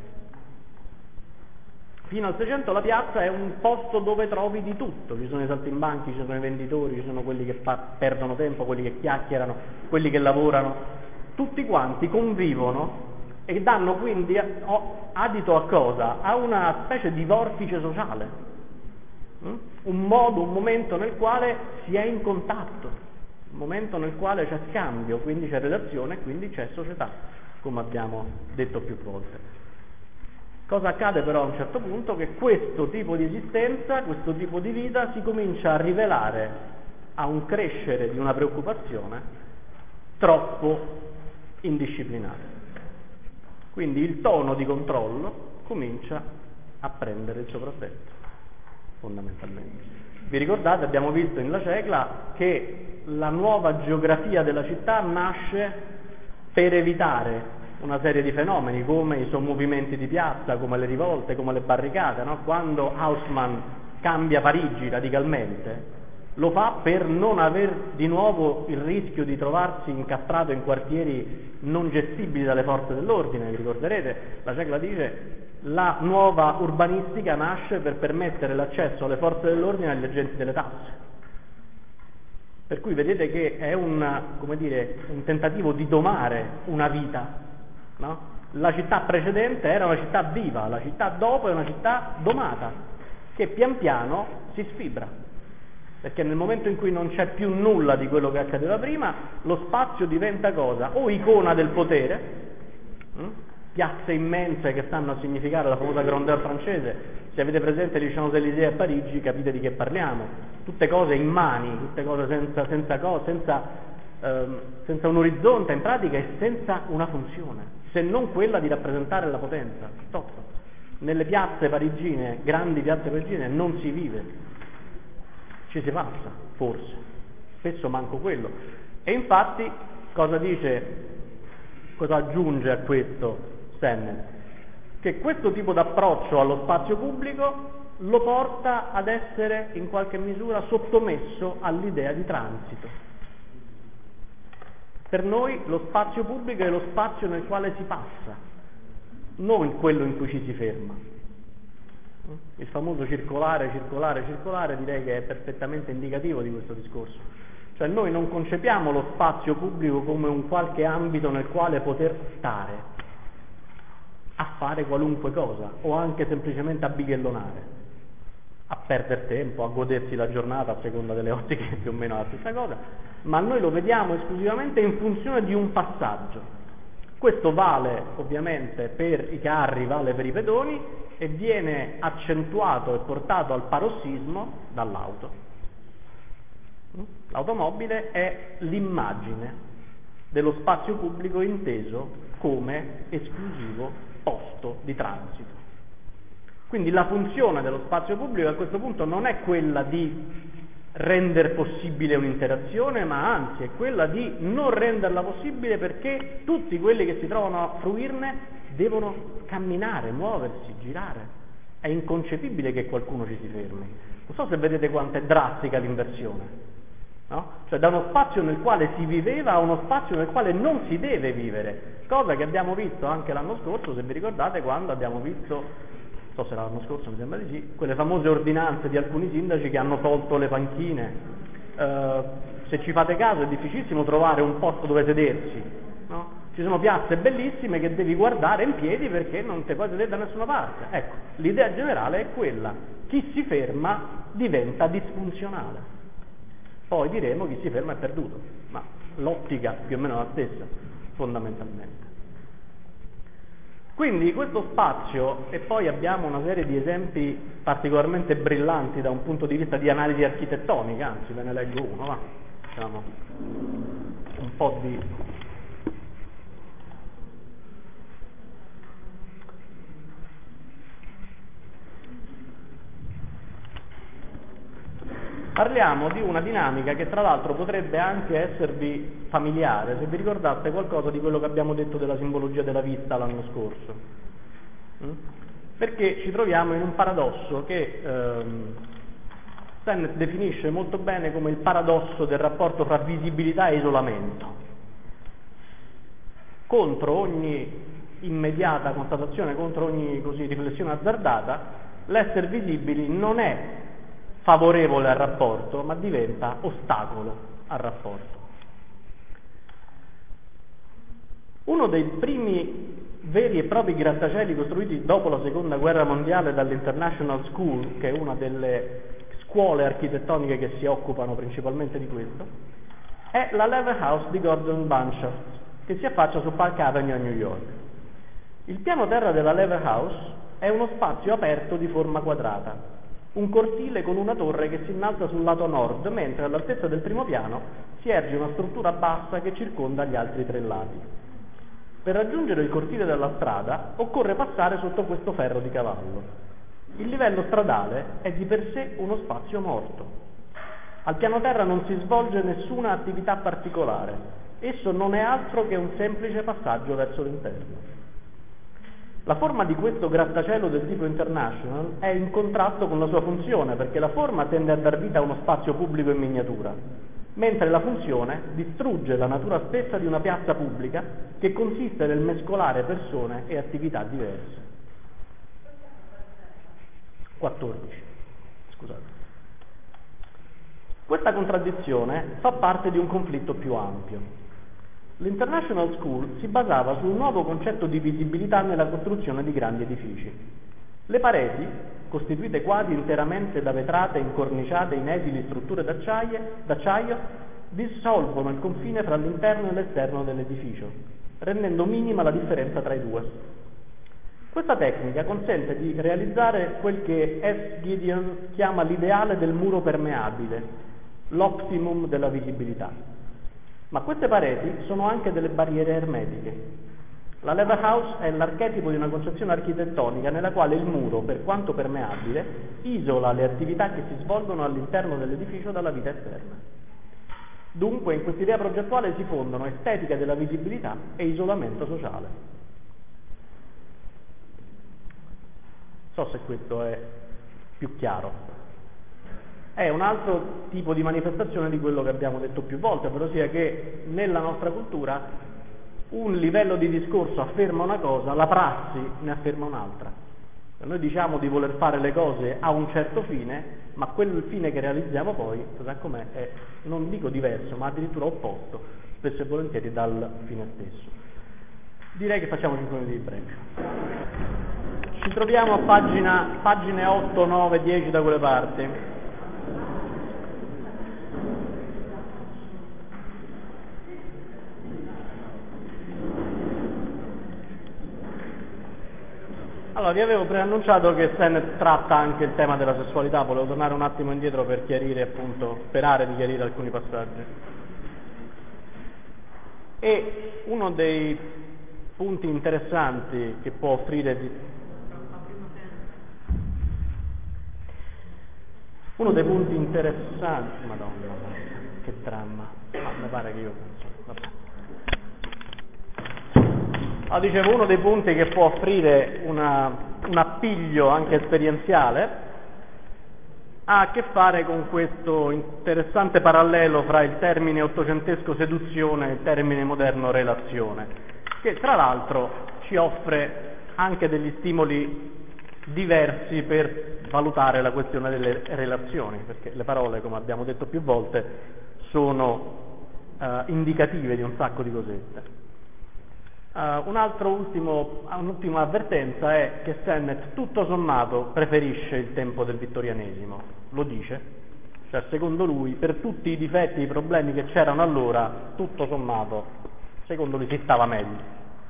Fino al Seicento la piazza è un posto dove trovi di tutto, ci sono i saltimbanchi, ci sono i venditori, ci sono quelli che pa- perdono tempo, quelli che chiacchierano, quelli che lavorano, tutti quanti convivono e danno quindi adito a cosa? A una specie di vortice sociale, un modo, un momento nel quale si è in contatto, un momento nel quale c'è scambio, quindi c'è relazione, quindi c'è società, come abbiamo detto più volte. Cosa accade però a un certo punto? Che questo tipo di esistenza, questo tipo di vita si comincia a rivelare a un crescere di una preoccupazione troppo indisciplinata. Quindi il tono di controllo comincia a prendere il sopravvento, fondamentalmente. Vi ricordate, abbiamo visto in La Cecla che la nuova geografia della città nasce per evitare una serie di fenomeni come i sommovimenti di piazza, come le rivolte, come le barricate, no? Quando Haussmann cambia Parigi radicalmente, lo fa per non aver di nuovo il rischio di trovarsi incastrato in quartieri non gestibili dalle forze dell'ordine. Vi ricorderete, La Cecla dice la nuova urbanistica nasce per permettere l'accesso alle forze dell'ordine agli agenti delle tasse. Per cui vedete che è un, come dire, un tentativo di domare una vita. No? La città precedente era una città viva, la città dopo è una città domata, che pian piano si sfibra, perché nel momento in cui non c'è più nulla di quello che accadeva prima, lo spazio diventa cosa? O icona del potere, hm? piazze immense che stanno a significare la famosa grandeur francese. Se avete presente gli Champs-Élysées a Parigi capite di che parliamo, tutte cose immani, tutte cose senza, senza, cosa, senza, ehm, senza un orizzonte in pratica e senza una funzione, se non quella di rappresentare la potenza. Stop. Nelle piazze parigine, grandi piazze parigine, non si vive, ci si passa, forse, spesso manco quello. E infatti cosa dice, cosa aggiunge a questo Sennett? Che questo tipo d'approccio allo spazio pubblico lo porta ad essere in qualche misura sottomesso all'idea di transito. Per noi lo spazio pubblico è lo spazio nel quale si passa, non quello in cui ci si ferma. Il famoso circolare, circolare, circolare direi che è perfettamente indicativo di questo discorso. Cioè noi non concepiamo lo spazio pubblico come un qualche ambito nel quale poter stare a fare qualunque cosa o anche semplicemente a bighellonare, a perdere tempo, a godersi la giornata a seconda delle ottiche più o meno la stessa cosa, ma noi lo vediamo esclusivamente in funzione di un passaggio. Questo vale ovviamente per i carri, vale per i pedoni e viene accentuato e portato al parossismo dall'auto. L'automobile è l'immagine dello spazio pubblico inteso come esclusivo posto di transito. Quindi la funzione dello spazio pubblico a questo punto non è quella di rendere possibile un'interazione, ma anzi è quella di non renderla possibile perché tutti quelli che si trovano a fruirne devono camminare, muoversi, girare. È inconcepibile che qualcuno ci si fermi. Non so se vedete quanto è drastica l'inversione, no? Cioè da uno spazio nel quale si viveva a uno spazio nel quale non si deve vivere, cosa che abbiamo visto anche l'anno scorso, se vi ricordate, quando abbiamo visto, non so se l'anno scorso, mi sembra di sì, quelle famose ordinanze di alcuni sindaci che hanno tolto le panchine. Eh, se ci fate caso è difficilissimo trovare un posto dove sedersi, no? Ci sono piazze bellissime che devi guardare in piedi perché non ti puoi sedere da nessuna parte. Ecco, l'idea generale è quella: chi si ferma diventa disfunzionale. Poi diremo chi si ferma è perduto, ma l'ottica più o meno è la stessa, fondamentalmente. Quindi questo spazio, e poi abbiamo una serie di esempi particolarmente brillanti da un punto di vista di analisi architettonica, anzi ve ne leggo uno, va? Diciamo, un po' di... Parliamo di una dinamica che tra l'altro potrebbe anche esservi familiare, se vi ricordaste qualcosa di quello che abbiamo detto della simbologia della vista l'anno scorso. Mm? Perché ci troviamo in un paradosso che ehm, Sennett definisce molto bene come il paradosso del rapporto fra visibilità e isolamento. Contro ogni immediata constatazione, contro ogni così, riflessione azzardata, l'essere visibili non è favorevole al rapporto, ma diventa ostacolo al rapporto. Uno dei primi veri e propri grattacieli costruiti dopo la seconda guerra mondiale dall'International School, che è una delle scuole architettoniche che si occupano principalmente di questo, è la Lever House di Gordon Bunshaft, che si affaccia su Park Avenue a New York. Il piano terra della Lever House è uno spazio aperto di forma quadrata, un cortile con una torre che si innalza sul lato nord, mentre all'altezza del primo piano si erge una struttura bassa che circonda gli altri tre lati. Per raggiungere il cortile della strada occorre passare sotto questo ferro di cavallo. Il livello stradale è di per sé uno spazio morto. Al piano terra non si svolge nessuna attività particolare, esso non è altro che un semplice passaggio verso l'interno. La forma di questo grattacielo del tipo International è in contrasto con la sua funzione, perché la forma tende a dar vita a uno spazio pubblico in miniatura, mentre la funzione distrugge la natura stessa di una piazza pubblica che consiste nel mescolare persone e attività diverse. quattordici. Scusate. Questa contraddizione fa parte di un conflitto più ampio. L'International School si basava su un nuovo concetto di visibilità nella costruzione di grandi edifici. Le pareti, costituite quasi interamente da vetrate incorniciate in esili strutture d'acciaio, dissolvono il confine fra l'interno e l'esterno dell'edificio, rendendo minima la differenza tra i due. Questa tecnica consente di realizzare quel che S. Gideon chiama l'ideale del muro permeabile, l'optimum della visibilità. Ma queste pareti sono anche delle barriere ermetiche. La Lever House è l'archetipo di una concezione architettonica nella quale il muro, per quanto permeabile, isola le attività che si svolgono all'interno dell'edificio dalla vita esterna. Dunque, in quest'idea progettuale si fondono estetica della visibilità e isolamento sociale. Non so se questo è più chiaro. È un altro tipo di manifestazione di quello che abbiamo detto più volte, ovvero sia che nella nostra cultura un livello di discorso afferma una cosa, la prassi ne afferma un'altra. Noi diciamo di voler fare le cose a un certo fine, ma quel fine che realizziamo poi, cos'è com'è, è, non dico diverso, ma addirittura opposto, spesso e volentieri dal fine stesso. Direi che facciamo cinque minuti di break. Ci troviamo a pagina, pagine otto, nove, dieci da quelle parti. Allora, vi avevo preannunciato che Sennett tratta anche il tema della sessualità, volevo tornare un attimo indietro per chiarire, appunto, sperare di chiarire alcuni passaggi. E uno dei punti interessanti che può offrire di... Uno dei punti interessanti... Madonna, che dramma. Ah, mi pare che io penso... Vabbè. Ah, dicevo, uno dei punti che può offrire una, un appiglio anche esperienziale ha a che fare con questo interessante parallelo fra il termine ottocentesco seduzione e il termine moderno relazione, che tra l'altro ci offre anche degli stimoli diversi per valutare la questione delle relazioni, perché le parole, come abbiamo detto più volte, sono uh, indicative di un sacco di cosette. Uh, un altro ultimo, un'ultima avvertenza è che Sennett tutto sommato preferisce il tempo del vittorianesimo, lo dice, cioè secondo lui per tutti i difetti e i problemi che c'erano allora, tutto sommato, secondo lui si stava meglio.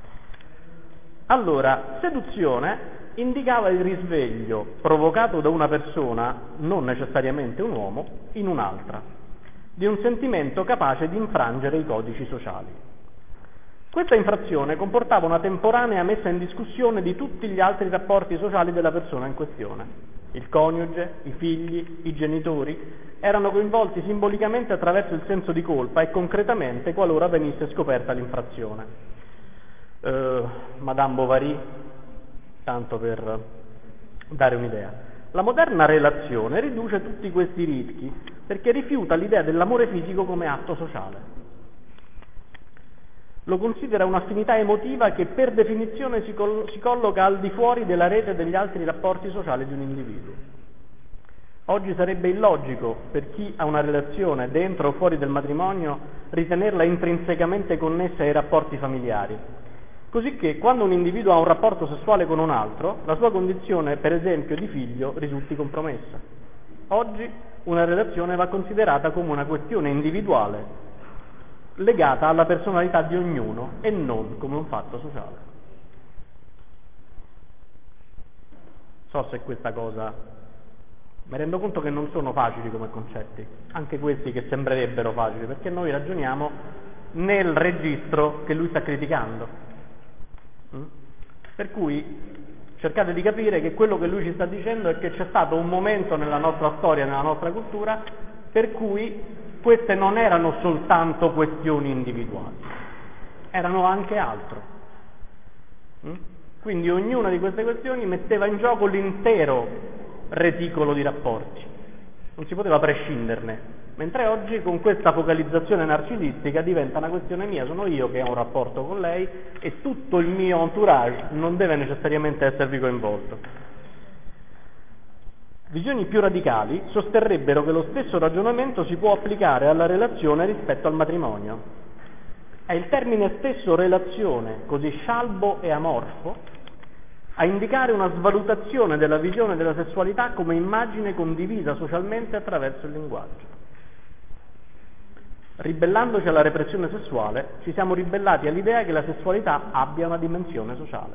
Allora, seduzione indicava il risveglio provocato da una persona, non necessariamente un uomo, in un'altra, di un sentimento capace di infrangere i codici sociali. Questa infrazione comportava una temporanea messa in discussione di tutti gli altri rapporti sociali della persona in questione. Il coniuge, i figli, i genitori erano coinvolti simbolicamente attraverso il senso di colpa e concretamente qualora venisse scoperta l'infrazione. Uh, Madame Bovary, tanto per dare un'idea. La moderna relazione riduce tutti questi rischi perché rifiuta l'idea dell'amore fisico come atto sociale. Lo considera un'affinità emotiva che per definizione si, col- si colloca al di fuori della rete degli altri rapporti sociali di un individuo. Oggi sarebbe illogico per chi ha una relazione dentro o fuori del matrimonio ritenerla intrinsecamente connessa ai rapporti familiari, Cosicché quando un individuo ha un rapporto sessuale con un altro, la sua condizione, per esempio, di figlio risulti compromessa. Oggi una relazione va considerata come una questione individuale, legata alla personalità di ognuno e non come un fatto sociale. So se questa cosa... Mi rendo conto che non sono facili come concetti, anche questi che sembrerebbero facili, perché noi ragioniamo nel registro che lui sta criticando. Mm? Per cui cercate di capire che quello che lui ci sta dicendo è che c'è stato un momento nella nostra storia, nella nostra cultura, per cui queste non erano soltanto questioni individuali, erano anche altro. Mm? Quindi ognuna di queste questioni metteva in gioco l'intero reticolo di rapporti, non si poteva prescinderne. Mentre oggi con questa focalizzazione narcisistica diventa una questione mia, sono io che ho un rapporto con lei e tutto il mio entourage non deve necessariamente esservi coinvolto. Visioni più radicali sosterrebbero che lo stesso ragionamento si può applicare alla relazione rispetto al matrimonio. È il termine stesso relazione, così scialbo e amorfo, a indicare una svalutazione della visione della sessualità come immagine condivisa socialmente attraverso il linguaggio. Ribellandoci alla repressione sessuale, ci siamo ribellati all'idea che la sessualità abbia una dimensione sociale.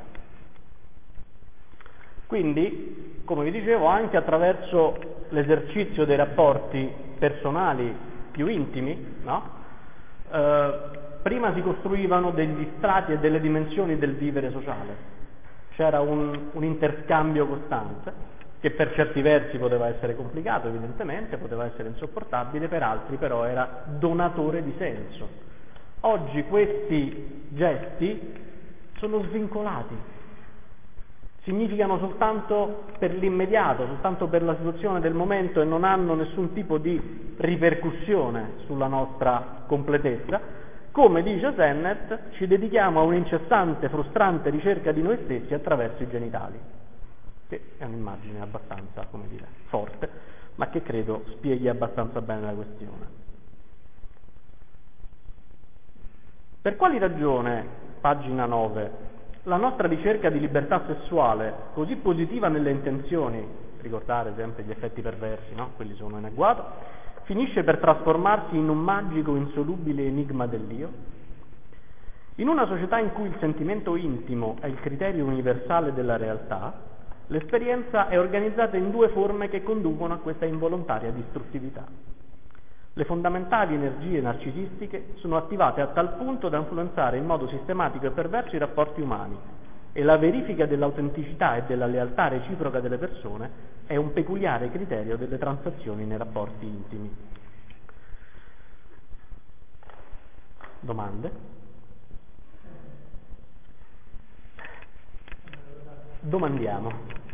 Quindi, come vi dicevo, anche attraverso l'esercizio dei rapporti personali più intimi, no? eh, prima si costruivano degli strati e delle dimensioni del vivere sociale. C'era un, un interscambio costante, che per certi versi poteva essere complicato, evidentemente, poteva essere insopportabile, per altri però era donatore di senso. Oggi questi gesti sono svincolati, significano soltanto per l'immediato, soltanto per la situazione del momento e non hanno nessun tipo di ripercussione sulla nostra completezza. Come dice Sennett, ci dedichiamo a un'incessante, frustrante ricerca di noi stessi attraverso i genitali, che è un'immagine abbastanza, come dire, forte, ma che credo spieghi abbastanza bene la questione. Per quali ragione, pagina nove, la nostra ricerca di libertà sessuale, così positiva nelle intenzioni, ricordare sempre gli effetti perversi, no? Quelli sono in agguato, finisce per trasformarsi in un magico insolubile enigma dell'io? In una società in cui il sentimento intimo è il criterio universale della realtà, l'esperienza è organizzata in due forme che conducono a questa involontaria distruttività. Le fondamentali energie narcisistiche sono attivate a tal punto da influenzare in modo sistematico e perverso i rapporti umani, e la verifica dell'autenticità e della lealtà reciproca delle persone è un peculiare criterio delle transazioni nei rapporti intimi. Domande? Domandiamo.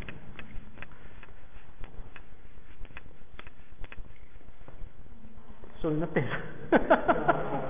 Sono in attesa.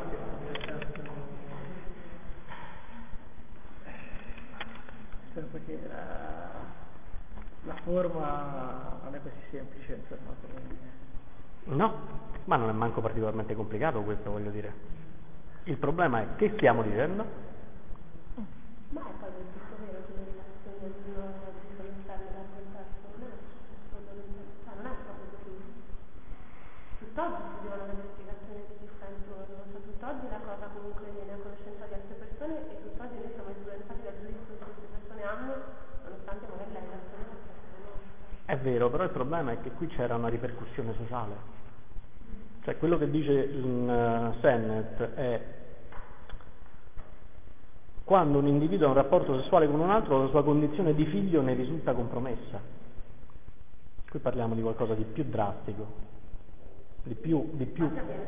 Perché la, la forma non è così semplice, insomma. No, ma non è manco particolarmente complicato questo, voglio dire. Il problema è che stiamo dicendo? Ma è poi del tutto vero che le relazioni di all'interno della contesto non è assolutamente, cioè non è proprio così. Tutt'oggi si devono delle spiegazioni di chi sta intorno, cioè tutt'oggi la cosa comunque viene a conoscenza di altre persone e tutt'oggi noi siamo influenzati dal giudizio che queste persone hanno, nonostante magari la relazione non sia stata. È vero, però il problema è che qui c'era una ripercussione sociale. Cioè quello che dice in, uh, Sennett è: quando un individuo ha un rapporto sessuale con un altro, la sua condizione di figlio ne risulta compromessa. Qui parliamo di qualcosa di più drastico, di più... Di più...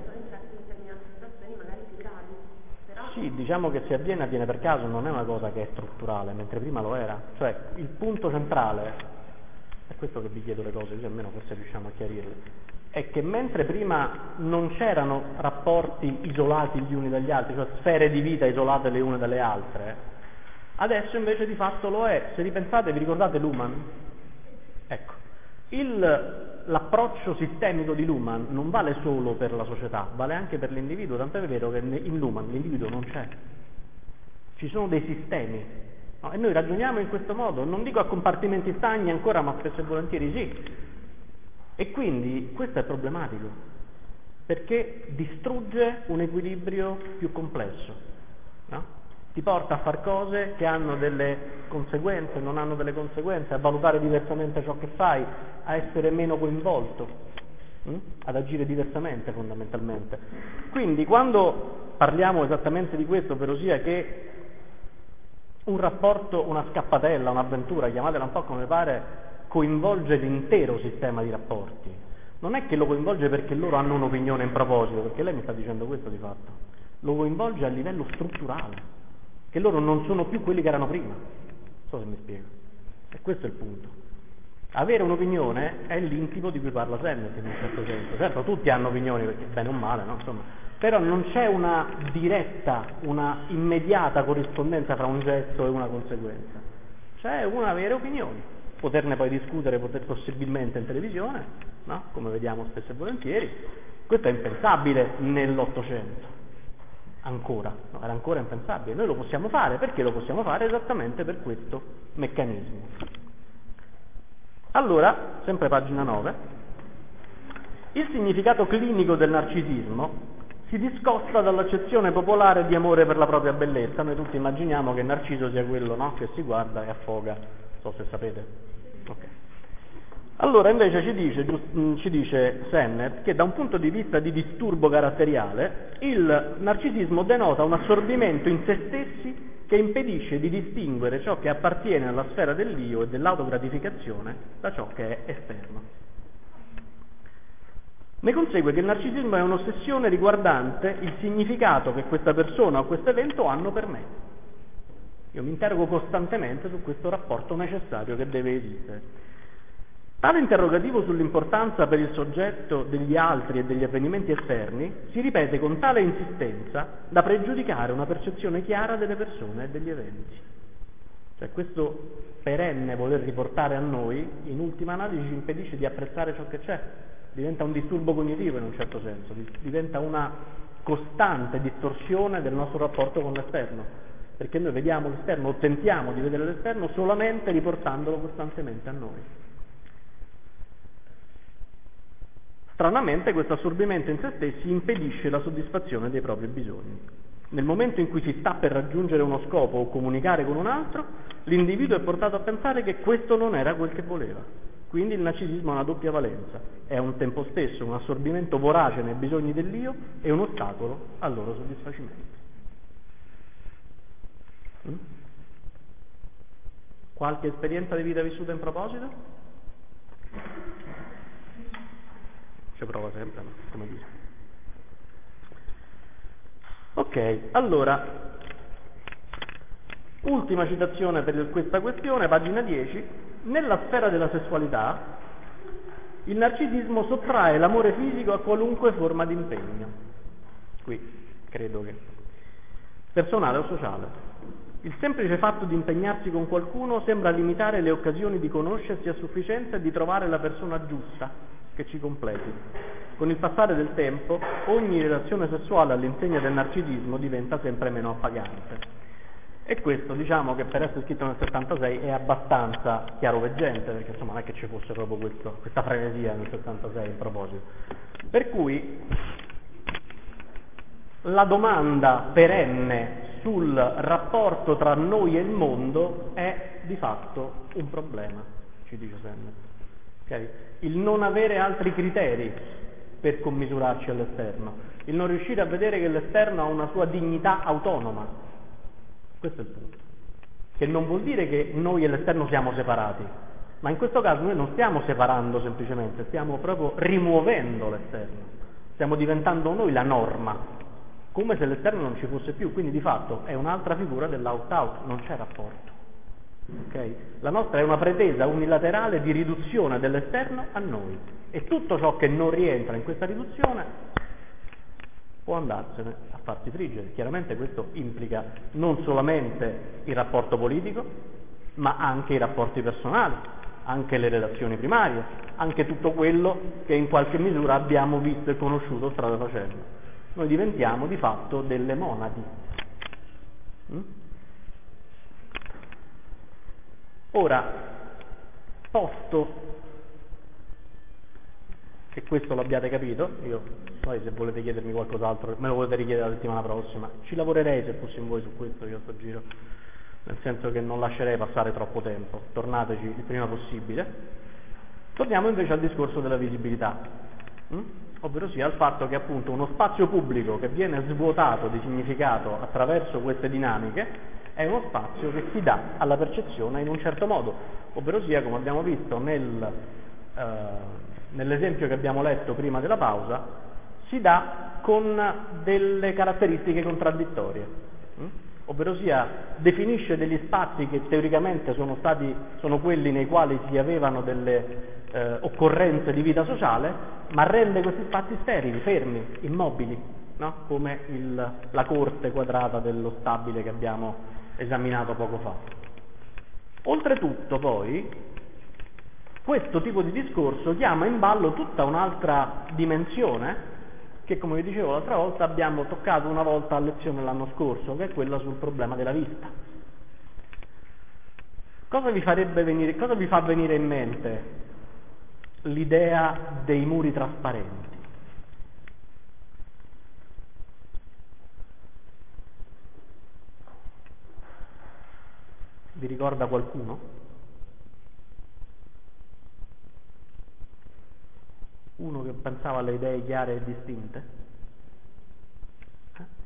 Sì, diciamo che se avviene, avviene per caso, non è una cosa che è strutturale, mentre prima lo era. Cioè il punto centrale, è questo che vi chiedo le cose, così almeno forse riusciamo a chiarirle, è che mentre prima non c'erano rapporti isolati gli uni dagli altri, cioè sfere di vita isolate le une dalle altre, adesso invece di fatto lo è. Se ripensate, vi ricordate Luhmann? Ecco, il, l'approccio sistemico di Luhmann non vale solo per la società, vale anche per l'individuo, tant'è vero che in Luhmann l'individuo non c'è. ci sono dei sistemi, no? E noi ragioniamo in questo modo, non dico a compartimenti stagni ancora, ma spesso e volentieri sì. E quindi questo è problematico, perché distrugge un equilibrio più complesso, no? Ti porta a fare cose che hanno delle conseguenze, non hanno delle conseguenze, a valutare diversamente ciò che fai, a essere meno coinvolto, hm? ad agire diversamente fondamentalmente. Quindi quando parliamo esattamente di questo, ovvero sia che un rapporto, una scappatella, un'avventura, chiamatela un po' come pare, coinvolge l'intero sistema di rapporti, non è che lo coinvolge perché loro hanno un'opinione in proposito, perché lei mi sta dicendo questo di fatto, lo coinvolge a livello strutturale, che loro non sono più quelli che erano prima. Non so se mi spiego. E questo è il punto. Avere un'opinione è l'intimo di cui parla Sennett in un certo senso. Certo, tutti hanno opinioni, perché bene o male, no? Insomma, però non c'è una diretta, una immediata corrispondenza tra un gesto e una conseguenza. C'è una avere opinioni, poterne poi discutere poter, possibilmente in televisione, no? Come vediamo spesso e volentieri. Questo è impensabile nell'Ottocento. Ancora, no, era ancora impensabile. Noi lo possiamo fare, perché lo possiamo fare? Esattamente per questo meccanismo. Allora, sempre pagina nove, il significato clinico del narcisismo si discosta dall'accezione popolare di amore per la propria bellezza. Noi tutti immaginiamo che Narciso sia quello, no, che si guarda e affoga, non so se sapete. Ok. Allora invece ci dice, ci dice Sennett che da un punto di vista di disturbo caratteriale il narcisismo denota un assorbimento in se stessi che impedisce di distinguere ciò che appartiene alla sfera dell'io e dell'autogratificazione da ciò che è esterno. Ne consegue che il narcisismo è un'ossessione riguardante il significato che questa persona o questo evento hanno per me. Io mi interrogo costantemente su questo rapporto necessario che deve esistere. Tale interrogativo sull'importanza per il soggetto degli altri e degli avvenimenti esterni si ripete con tale insistenza da pregiudicare una percezione chiara delle persone e degli eventi. Cioè questo perenne voler riportare a noi, in ultima analisi, ci impedisce di apprezzare ciò che c'è, diventa un disturbo cognitivo in un certo senso, diventa una costante distorsione del nostro rapporto con l'esterno, perché noi vediamo l'esterno o tentiamo di vedere l'esterno solamente riportandolo costantemente a noi. Stranamente questo assorbimento in se stessi impedisce la soddisfazione dei propri bisogni. Nel momento in cui si sta per raggiungere uno scopo o comunicare con un altro, l'individuo è portato a pensare che questo non era quel che voleva. Quindi il narcisismo ha una doppia valenza, è un tempo stesso un assorbimento vorace nei bisogni dell'io e un ostacolo al loro soddisfacimento. Mm? Qualche esperienza di vita vissuta in proposito? Ci prova sempre, no? Come dire. Ok, allora, ultima citazione per questa questione, pagina dieci. Nella sfera della sessualità, il narcisismo sottrae l'amore fisico a qualunque forma di impegno. Qui, credo che. Personale o sociale. Il semplice fatto di impegnarsi con qualcuno sembra limitare le occasioni di conoscersi a sufficienza e di trovare la persona giusta che ci completi. Con il passare del tempo, ogni relazione sessuale all'insegna del narcisismo diventa sempre meno appagante. E questo, diciamo che per essere scritto nel settantasei è abbastanza chiaroveggente, perché insomma non è che ci fosse proprio questo, questa frenesia nel settantasei in proposito. Per cui la domanda perenne sul rapporto tra noi e il mondo è di fatto un problema, ci dice Sennett. Okay? Il non avere altri criteri per commisurarci all'esterno, il non riuscire a vedere che l'esterno ha una sua dignità autonoma. Questo è il punto. Che non vuol dire che noi e l'esterno siamo separati, ma in questo caso noi non stiamo separando semplicemente, stiamo proprio rimuovendo l'esterno, stiamo diventando noi la norma, come se l'esterno non ci fosse più, quindi di fatto è un'altra figura dell'out-out, non c'è rapporto. Okay? La nostra è una pretesa unilaterale di riduzione dell'esterno a noi, e tutto ciò che non rientra in questa riduzione può andarsene a farsi friggere. Chiaramente questo implica non solamente il rapporto politico, ma anche i rapporti personali, anche le relazioni primarie, anche tutto quello che in qualche misura abbiamo visto e conosciuto strada facendo. Noi diventiamo di fatto delle monadi. Mm? Ora, posto che questo l'abbiate capito, io poi se volete chiedermi qualcos'altro, me lo potete richiedere la settimana prossima, ci lavorerei se fossi in voi su questo io sto giro, nel senso che non lascerei passare troppo tempo, tornateci il prima possibile. Torniamo invece al discorso della visibilità, hm? ovvero sia al fatto che appunto uno spazio pubblico che viene svuotato di significato attraverso queste dinamiche è uno spazio che si dà alla percezione in un certo modo, ovvero sia, come abbiamo visto nel, eh, nell'esempio che abbiamo letto prima della pausa, si dà con delle caratteristiche contraddittorie, hm? ovvero sia definisce degli spazi che teoricamente sono stati sono quelli nei quali si avevano delle eh, occorrenze di vita sociale, ma rende questi spazi sterili, fermi, immobili, no? come il, la corte quadrata dello stabile che abbiamo esaminato poco fa. Oltretutto poi questo tipo di discorso chiama in ballo tutta un'altra dimensione che, come vi dicevo l'altra volta, abbiamo toccato una volta a lezione l'anno scorso, che è quella sul problema della vista. Cosa vi farebbe venire, cosa vi fa venire in mente l'idea dei muri trasparenti? Vi ricorda qualcuno? Uno che pensava alle idee chiare e distinte? Eh?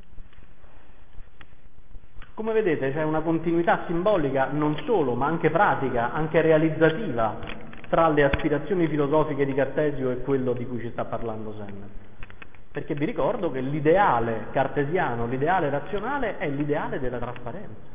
Come vedete c'è una continuità simbolica non solo, ma anche pratica, anche realizzativa tra le aspirazioni filosofiche di Cartesio e quello di cui ci sta parlando Sennett. Perché vi ricordo che l'ideale cartesiano, l'ideale razionale è l'ideale della trasparenza.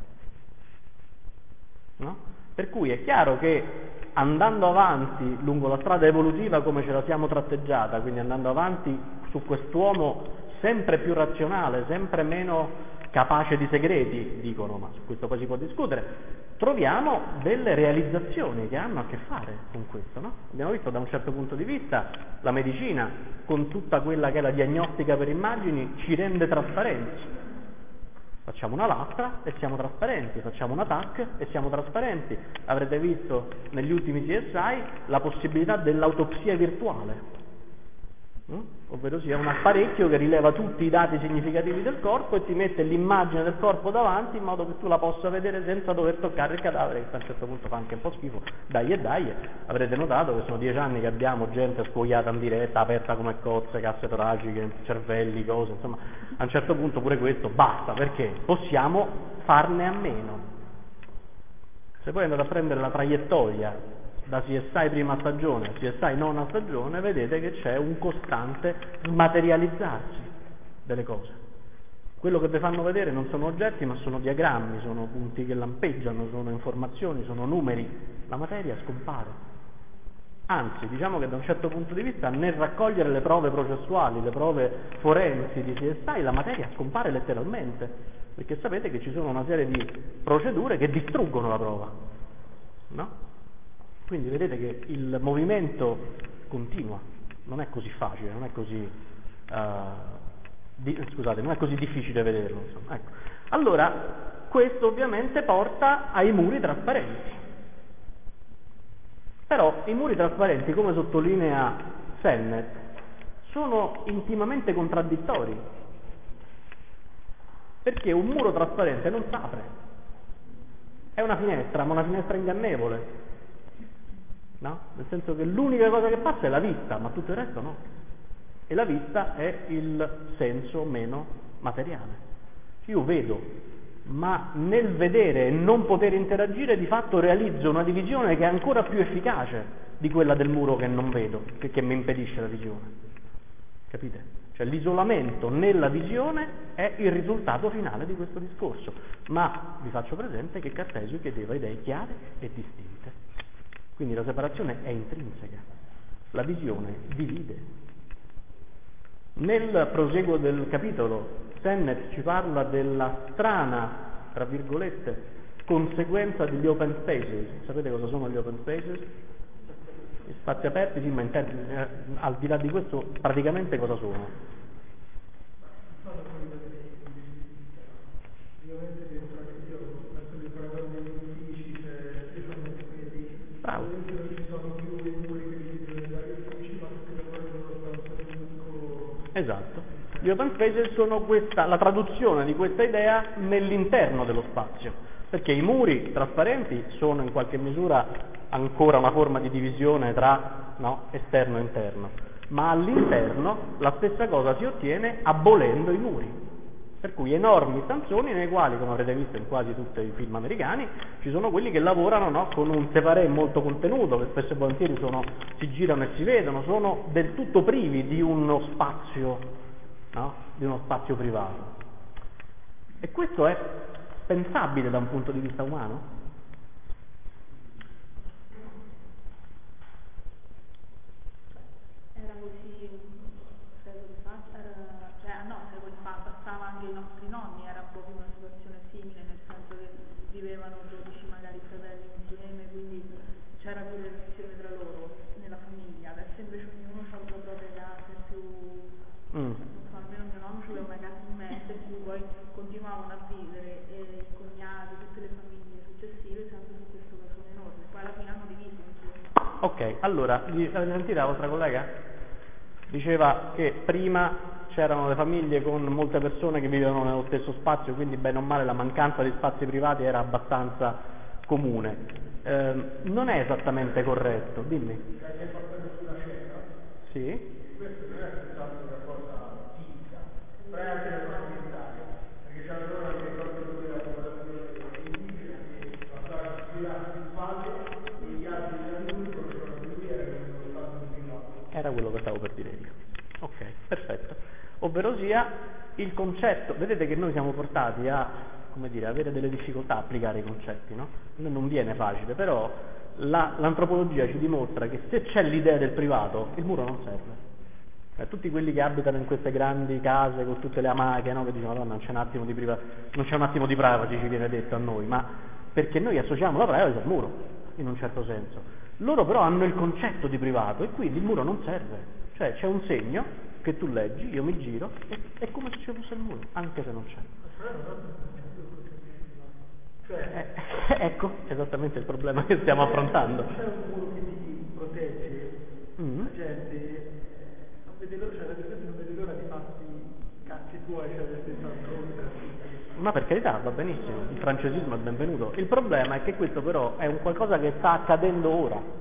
No? Per cui è chiaro che andando avanti lungo la strada evolutiva come ce la siamo tratteggiata, quindi andando avanti su quest'uomo sempre più razionale, sempre meno capace di segreti, dicono, ma su questo poi si può discutere, troviamo delle realizzazioni che hanno a che fare con questo. No? Abbiamo visto da un certo punto di vista la medicina, con tutta quella che è la diagnostica per immagini, ci rende trasparenti. Facciamo una lastra e siamo trasparenti, facciamo una T A C e siamo trasparenti. Avrete visto negli ultimi C S I la possibilità dell'autopsia virtuale, mm? ovvero sia un apparecchio che rileva tutti i dati significativi del corpo e ti mette l'immagine del corpo davanti in modo che tu la possa vedere senza dover toccare il cadavere, che a un certo punto fa anche un po' schifo. Dai e dai, avrete notato che sono dieci anni che abbiamo gente scuoiata in diretta, aperta come cozze, casse toraciche, cervelli, cose, insomma, a un certo punto pure questo basta, perché possiamo farne a meno. Se poi andate a prendere la traiettoria da C S I prima stagione a C S I nona stagione, vedete che c'è un costante smaterializzarsi delle cose. Quello che vi fanno vedere non sono oggetti, ma sono diagrammi, sono punti che lampeggiano, sono informazioni, sono numeri. La materia scompare. Anzi, diciamo che da un certo punto di vista, nel raccogliere le prove processuali, le prove forensi di C S I, la materia scompare letteralmente, perché sapete che ci sono una serie di procedure che distruggono la prova, no? Quindi vedete che il movimento continua, non è così facile, non è così, uh, di, scusate, non è così difficile vederlo. Insomma. Ecco. Allora, questo ovviamente porta ai muri trasparenti. Però i muri trasparenti, come sottolinea Sennett, sono intimamente contraddittori, perché un muro trasparente non s'apre, è una finestra, ma una finestra ingannevole. No? Nel senso che l'unica cosa che passa è la vista, ma tutto il resto no. E la vista è il senso meno materiale. Io vedo, ma nel vedere e non poter interagire di fatto realizzo una divisione che è ancora più efficace di quella del muro che non vedo, che, che mi impedisce la visione. Capite? Cioè l'isolamento nella visione è il risultato finale di questo discorso. Ma vi faccio presente che Cartesio chiedeva idee chiare e distinte. Quindi la separazione è intrinseca, la visione divide. Nel proseguo del capitolo Sennett ci parla della strana, tra virgolette, conseguenza degli open spaces. Sapete cosa sono gli open spaces? Gli spazi aperti, sì, ma in termini, eh, al di là di questo praticamente cosa sono? Esatto. Gli open spaces sono questa, la traduzione di questa idea nell'interno dello spazio, perché i muri trasparenti sono in qualche misura ancora una forma di divisione tra no, esterno e interno, ma all'interno la stessa cosa si ottiene abolendo i muri. Per cui enormi stanzoni nei quali, come avrete visto in quasi tutti i film americani, ci sono quelli che lavorano no, con un separé molto contenuto, che spesso e volentieri sono, si girano e si vedono, sono del tutto privi di uno spazio, no, di uno spazio privato. E questo è pensabile da un punto di vista umano? Era così secoli fa, era, cioè no, secoli fa, passava anche i nostri nonni, era proprio una situazione simile, nel senso che vivevano dodici magari fratelli insieme, quindi c'era più relazione tra loro, nella famiglia. Adesso invece ognuno ha la propria casa, più, mm. non so, almeno mio nonno aveva una casa immensa in cui poi continuavano a vivere, e i cognati, tutte le famiglie successive, sempre su questo casone enorme, poi alla fine hanno diviso insieme. Ok, allora, avete sentito la vostra collega? Diceva che prima c'erano le famiglie con molte persone che vivevano nello stesso spazio, quindi bene o male la mancanza di spazi privati era abbastanza comune. Eh, non è esattamente corretto, dimmi. Sì? Questo non è soltanto una cosa fisica, ma è anche una cosa mentale, perché c'è una donna che proprio doveva lavorare indicena che passava a girare in spalle e gli altri adulti conoscevano lui era che non stavano in privato. Era quello che stavo per dire io. Ok, perfetto. Ovvero sia il concetto, vedete che noi siamo portati a, come dire, avere delle difficoltà a applicare i concetti, no? Non viene facile, però la, l'antropologia ci dimostra che se c'è l'idea del privato, il muro non serve. Eh, tutti quelli che abitano in queste grandi case con tutte le amache, no? Che dicono Madonna, non c'è un attimo di privacy, non c'è un attimo di privacy, ci viene detto a noi, ma perché noi associamo la privacy al muro, in un certo senso. Loro però hanno il concetto di privato e quindi il muro non serve. Cioè c'è un segno che tu leggi, io mi giro, e è come se ci fosse il muro, anche se non c'è. Cioè, eh, ecco esattamente il problema che stiamo affrontando. C'è un muro che ti protegge, mm. la gente non vede l'ora, cioè la gente non vede l'ora di farsi cazzi tuoi, cioè nel senso altro. Ma per carità, va benissimo, il francesismo è benvenuto. Il problema è che questo però è un qualcosa che sta accadendo ora.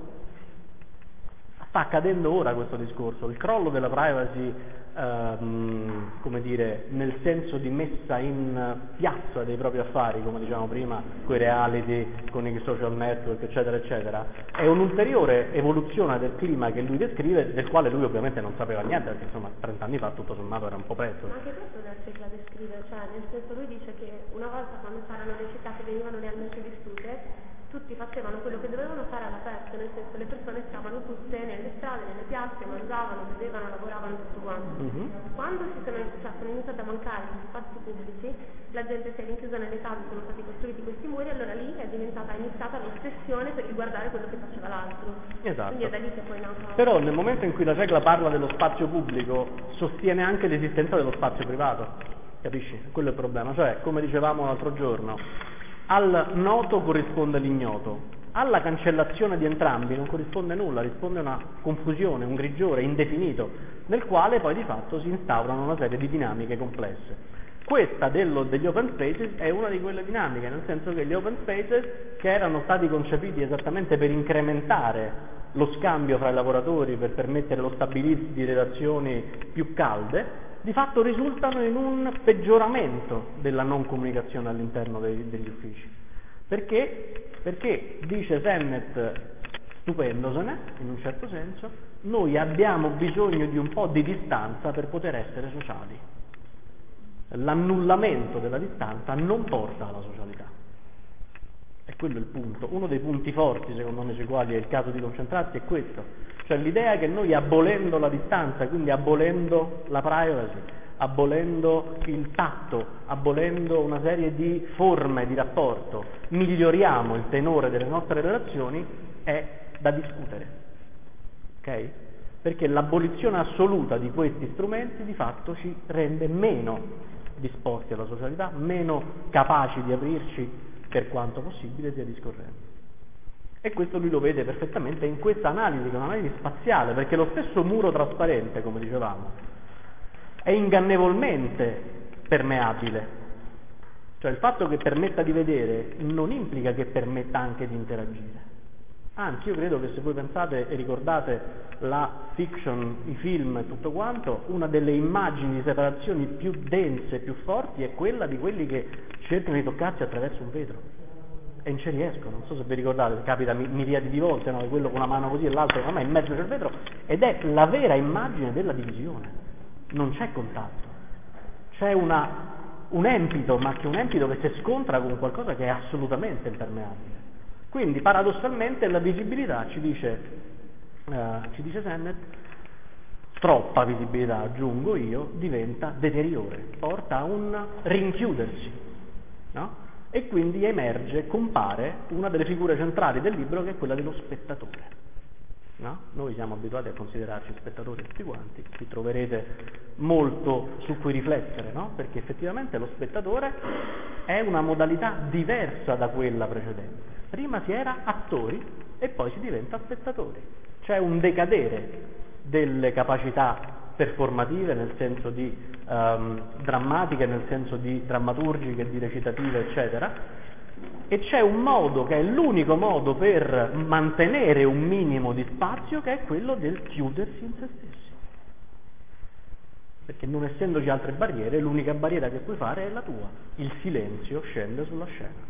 Sta accadendo ora questo discorso, il crollo della privacy, ehm, come dire, nel senso di messa in piazza dei propri affari, come dicevamo prima, con i reality, con i social network, eccetera, eccetera, è un'ulteriore evoluzione del clima che lui descrive, del quale lui ovviamente non sapeva niente, perché insomma trent'anni fa tutto sommato era un po' presto. Ma anche questo non è che la descrive, cioè nel senso lui dice che una volta quando c'erano le città che venivano realmente distrutte, tutti facevano quello che dovevano fare all'aperto, nel senso le persone stavano tutte nelle strade, nelle piazze, mangiavano, bevevano, lavoravano tutto quanto. Mm-hmm. Quando si sono, cioè, sono iniziati a mancare gli spazi pubblici, la gente si è rinchiusa nelle case, sono stati costruiti questi muri, allora lì è diventata, è iniziata l'ossessione per riguardare quello che faceva l'altro. Esatto. Quindi è da lì che poi nata. Però nel momento in cui la regola parla dello spazio pubblico, sostiene anche l'esistenza dello spazio privato, capisci? Quello è il problema, cioè come dicevamo l'altro giorno, al noto corrisponde l'ignoto, alla cancellazione di entrambi non corrisponde nulla, risponde una confusione, un grigiore indefinito, nel quale poi di fatto si instaurano una serie di dinamiche complesse. Questa dello, degli open spaces è una di quelle dinamiche, nel senso che gli open spaces, che erano stati concepiti esattamente per incrementare lo scambio fra i lavoratori, per permettere lo stabilirsi di relazioni più calde, di fatto risultano in un peggioramento della non comunicazione all'interno dei, degli uffici. Perché? Perché, dice Sennett, stupendosene, in un certo senso, noi abbiamo bisogno di un po' di distanza per poter essere sociali. L'annullamento della distanza non porta alla socialità. E quello è il punto. Uno dei punti forti, secondo me, sui quali è il caso di concentrarsi è questo. Cioè l'idea che noi abolendo la distanza, quindi abolendo la privacy, abolendo il tatto, abolendo una serie di forme di rapporto, miglioriamo il tenore delle nostre relazioni, è da discutere. Ok? Perché l'abolizione assoluta di questi strumenti di fatto ci rende meno disposti alla socialità, meno capaci di aprirci per quanto possibile via discorrendo. E questo lui lo vede perfettamente in questa analisi, che è un'analisi spaziale, perché lo stesso muro trasparente, come dicevamo, è ingannevolmente permeabile. Cioè il fatto che permetta di vedere non implica che permetta anche di interagire. Anzi, io credo che se voi pensate e ricordate la fiction, i film e tutto quanto, una delle immagini di separazioni più dense, più forti è quella di quelli che cercano di toccarsi attraverso un vetro e non ci riescono. Non so se vi ricordate, capita miriadi di volte, no? Quello con una mano così e l'altro con la mano in mezzo c'è il vetro, ed è la vera immagine della divisione. Non c'è contatto, c'è una un empito, ma che un empito che si scontra con qualcosa che è assolutamente impermeabile. Quindi paradossalmente la visibilità, ci dice, uh, ci dice Sennett, troppa visibilità, aggiungo io, diventa deteriore, porta a un rinchiudersi, no? E quindi emerge, compare una delle figure centrali del libro, che è quella dello spettatore. No? Noi siamo abituati a considerarci spettatori tutti quanti, qui troverete molto su cui riflettere, no? Perché effettivamente lo spettatore è una modalità diversa da quella precedente. Prima si era attori e poi si diventa spettatori. C'è un decadere delle capacità performative, nel senso di um, drammatiche, nel senso di drammaturgiche, di recitative, eccetera. E c'è un modo, che è l'unico modo per mantenere un minimo di spazio, che è quello del chiudersi in se stessi. Perché non essendoci altre barriere, l'unica barriera che puoi fare è la tua. Il silenzio scende sulla scena.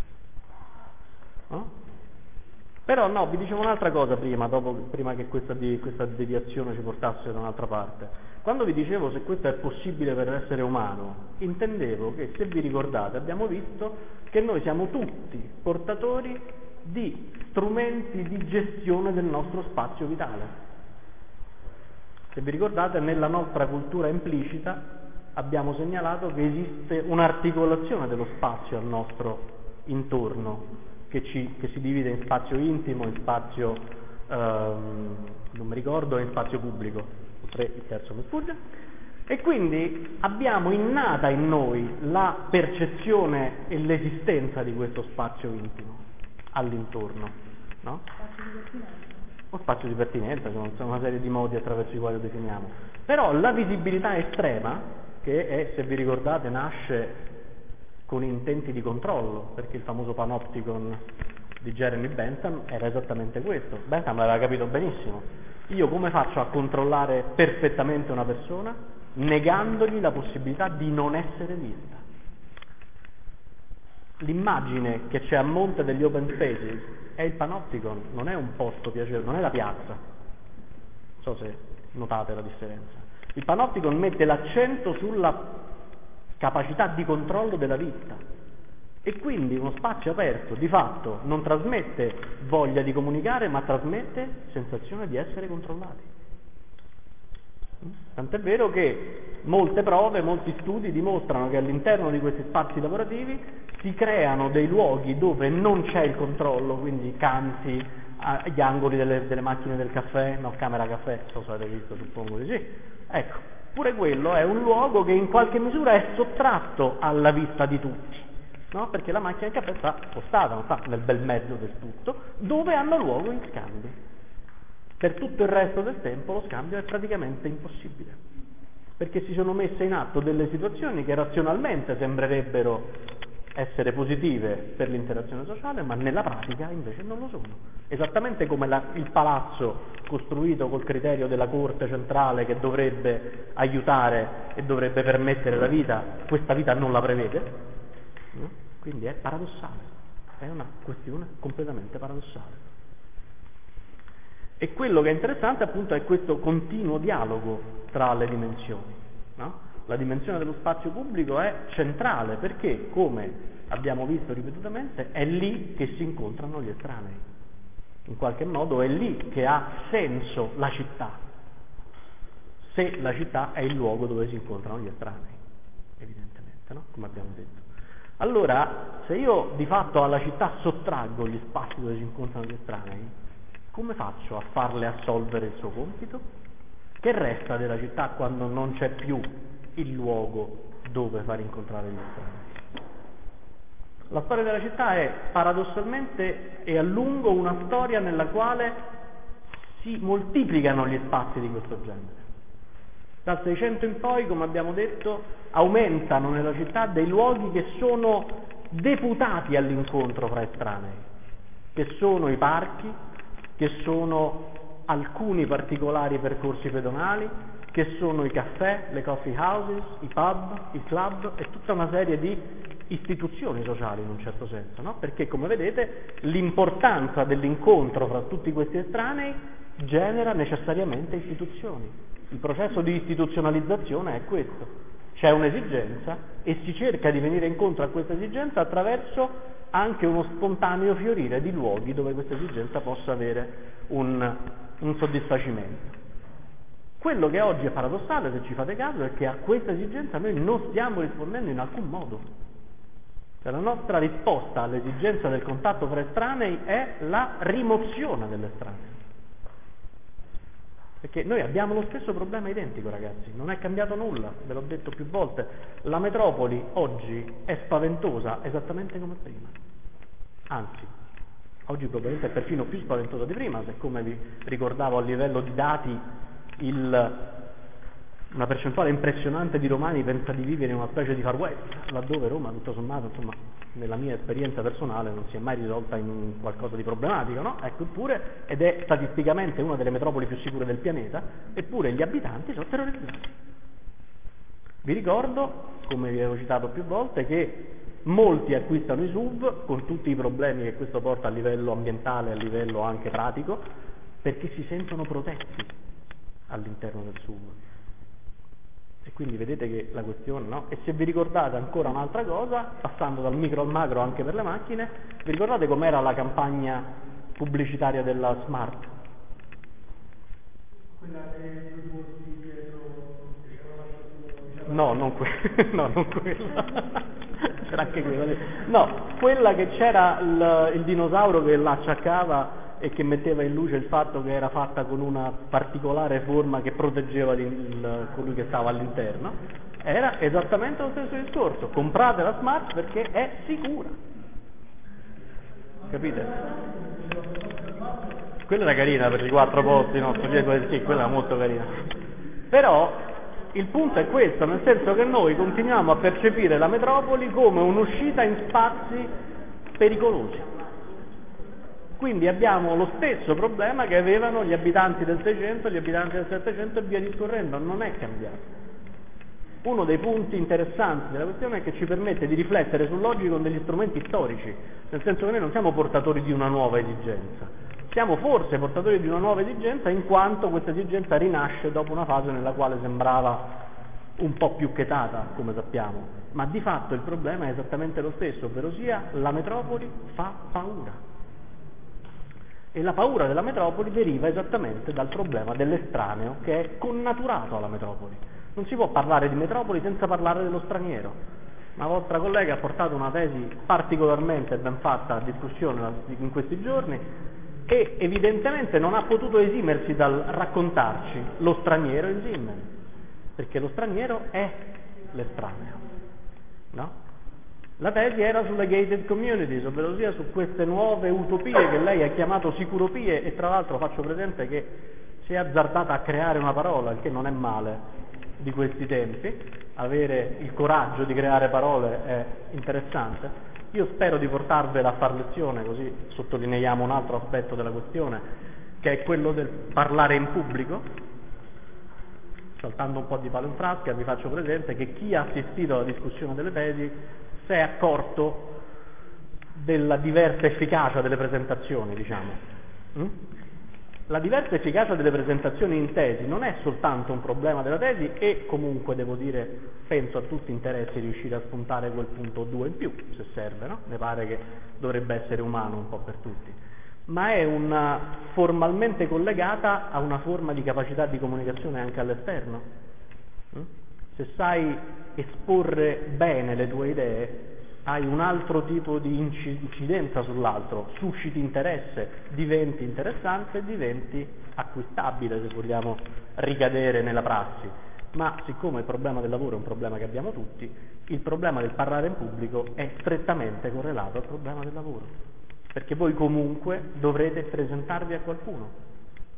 No? Però no, vi dicevo un'altra cosa prima, dopo, prima che questa, di, questa deviazione ci portasse da un'altra parte. Quando vi dicevo se questo è possibile per l'essere umano, intendevo che, se vi ricordate, abbiamo visto che noi siamo tutti portatori di strumenti di gestione del nostro spazio vitale. Se vi ricordate, nella nostra cultura implicita abbiamo segnalato che esiste un'articolazione dello spazio al nostro intorno, che, ci, che si divide in spazio intimo, in spazio, ehm, non mi ricordo, e in spazio pubblico. Il terzo mi sfugge. E quindi abbiamo innata in noi la percezione e l'esistenza di questo spazio intimo all'intorno, no? Spazio di pertinenza. O spazio di pertinenza, sono una serie di modi attraverso i quali lo definiamo. Però la visibilità estrema, che è, se vi ricordate, nasce con intenti di controllo, perché il famoso panopticon di Jeremy Bentham era esattamente questo. Bentham l'aveva capito benissimo. Io come faccio a controllare perfettamente una persona? Negandogli la possibilità di non essere vista. L'immagine che c'è a monte degli open spaces è il panopticon, non è un posto piacevole, non è la piazza. Non so se notate la differenza. Il panopticon mette l'accento sulla capacità di controllo della vista. E quindi uno spazio aperto di fatto non trasmette voglia di comunicare, ma trasmette sensazione di essere controllati. Tant'è vero che molte prove, molti studi dimostrano che all'interno di questi spazi lavorativi si creano dei luoghi dove non c'è il controllo, quindi canti agli angoli delle, delle macchine del caffè, no, camera caffè, non so se avete visto, suppongo di sì. Ecco, pure quello è un luogo che in qualche misura è sottratto alla vista di tutti. No? Perché la macchina del caffè sta spostata, non sta nel bel mezzo del tutto, dove hanno luogo gli scambi. Per tutto il resto del tempo lo scambio è praticamente impossibile, perché si sono messe in atto delle situazioni che razionalmente sembrerebbero essere positive per l'interazione sociale, ma nella pratica invece non lo sono. Esattamente come la, il palazzo costruito col criterio della corte centrale che dovrebbe aiutare e dovrebbe permettere la vita, questa vita non la prevede. No? Quindi è paradossale, è una questione completamente paradossale. E quello che è interessante appunto è questo continuo dialogo tra le dimensioni, no? La dimensione dello spazio pubblico è centrale perché, come abbiamo visto ripetutamente, è lì che si incontrano gli estranei. In qualche modo è lì che ha senso la città, se la città è il luogo dove si incontrano gli estranei, evidentemente, no? Come abbiamo detto. Allora, se io di fatto alla città sottraggo gli spazi dove si incontrano gli estranei, come faccio a farle assolvere il suo compito? Che resta della città quando non c'è più il luogo dove far incontrare gli estranei? La storia della città è paradossalmente e a lungo una storia nella quale si moltiplicano gli spazi di questo genere. Dal Seicento in poi, come abbiamo detto, aumentano nella città dei luoghi che sono deputati all'incontro fra estranei, che sono i parchi, che sono alcuni particolari percorsi pedonali, che sono i caffè, le coffee houses, i pub, i club e tutta una serie di istituzioni sociali in un certo senso, no? Perché, come vedete, l'importanza dell'incontro fra tutti questi estranei genera necessariamente istituzioni. Il processo di istituzionalizzazione è questo. C'è un'esigenza e si cerca di venire incontro a questa esigenza attraverso anche uno spontaneo fiorire di luoghi dove questa esigenza possa avere un, un soddisfacimento. Quello che oggi è paradossale, se ci fate caso, è che a questa esigenza noi non stiamo rispondendo in alcun modo. Cioè, la nostra risposta all'esigenza del contatto fra estranei è la rimozione dell'estraneo. Perché noi abbiamo lo stesso problema identico, ragazzi, non è cambiato nulla, ve l'ho detto più volte. La metropoli oggi è spaventosa esattamente come prima. Anzi, oggi probabilmente è perfino più spaventosa di prima, se come vi ricordavo a livello di dati il, una percentuale impressionante di romani pensa di vivere in una specie di Far West, laddove Roma, tutto sommato, insomma, nella mia esperienza personale non si è mai risolta in qualcosa di problematico, no? Ecco, eppure, ed è statisticamente una delle metropoli più sicure del pianeta, eppure gli abitanti sono terrorizzati. Vi ricordo, come vi avevo citato più volte, che molti acquistano i S U V con tutti i problemi che questo porta a livello ambientale e a livello anche pratico, perché si sentono protetti all'interno del S U V. E quindi vedete che la questione, no? E se vi ricordate ancora un'altra cosa, passando dal micro al macro anche per le macchine, vi ricordate com'era la campagna pubblicitaria della Smart? Quella dei due posti dietro, diciamo, No, non quella, no, non quella. C'era anche quella. No, quella che c'era il, il dinosauro che la acciaccava e che metteva in luce il fatto che era fatta con una particolare forma che proteggeva il, il, colui che stava all'interno. Era esattamente lo stesso discorso. Comprate la Smart perché è sicura. Capite? Quella era carina per i quattro posti, no? Sì, quella era molto carina. Però il punto è questo, nel senso che noi continuiamo a percepire la metropoli come un'uscita in spazi pericolosi. Quindi abbiamo lo stesso problema che avevano gli abitanti del Seicento, gli abitanti del Settecento e via discorrendo, non è cambiato. Uno dei punti interessanti della questione è che ci permette di riflettere sull'oggi con degli strumenti storici, nel senso che noi non siamo portatori di una nuova esigenza, siamo forse portatori di una nuova esigenza in quanto questa esigenza rinasce dopo una fase nella quale sembrava un po' più chetata, come sappiamo, ma di fatto il problema è esattamente lo stesso, ovvero sia la metropoli fa paura. E la paura della metropoli deriva esattamente dal problema dell'estraneo che è connaturato alla metropoli. Non si può parlare di metropoli senza parlare dello straniero. Una vostra collega ha portato una tesi particolarmente ben fatta a discussione in questi giorni e evidentemente non ha potuto esimersi dal raccontarci lo straniero in Zimmel, perché lo straniero è l'estraneo, no? La tesi era sulle gated communities, ovvero sia su queste nuove utopie che lei ha chiamato sicuropie, e tra l'altro faccio presente che si è azzardata a creare una parola, il che non è male di questi tempi. Avere il coraggio di creare parole è interessante. Io spero di portarvela a far lezione, così sottolineiamo un altro aspetto della questione, che è quello del parlare in pubblico. Saltando un po' di palo in frasca, vi faccio presente che chi ha assistito alla discussione delle tesi si è accorto della diversa efficacia delle presentazioni, diciamo. Mm? La diversa efficacia delle presentazioni in tesi non è soltanto un problema della tesi, e comunque devo dire, penso a tutti interessi riuscire a spuntare quel punto o due in più, se serve, no? Mi pare che dovrebbe essere umano un po' per tutti, ma è una formalmente collegata a una forma di capacità di comunicazione anche all'esterno. Mm? Se sai esporre bene le tue idee, hai un altro tipo di incidenza sull'altro, susciti interesse, diventi interessante, diventi acquistabile, se vogliamo ricadere nella prassi. Ma siccome il problema del lavoro è un problema che abbiamo tutti, il problema del parlare in pubblico è strettamente correlato al problema del lavoro, perché voi comunque dovrete presentarvi a qualcuno.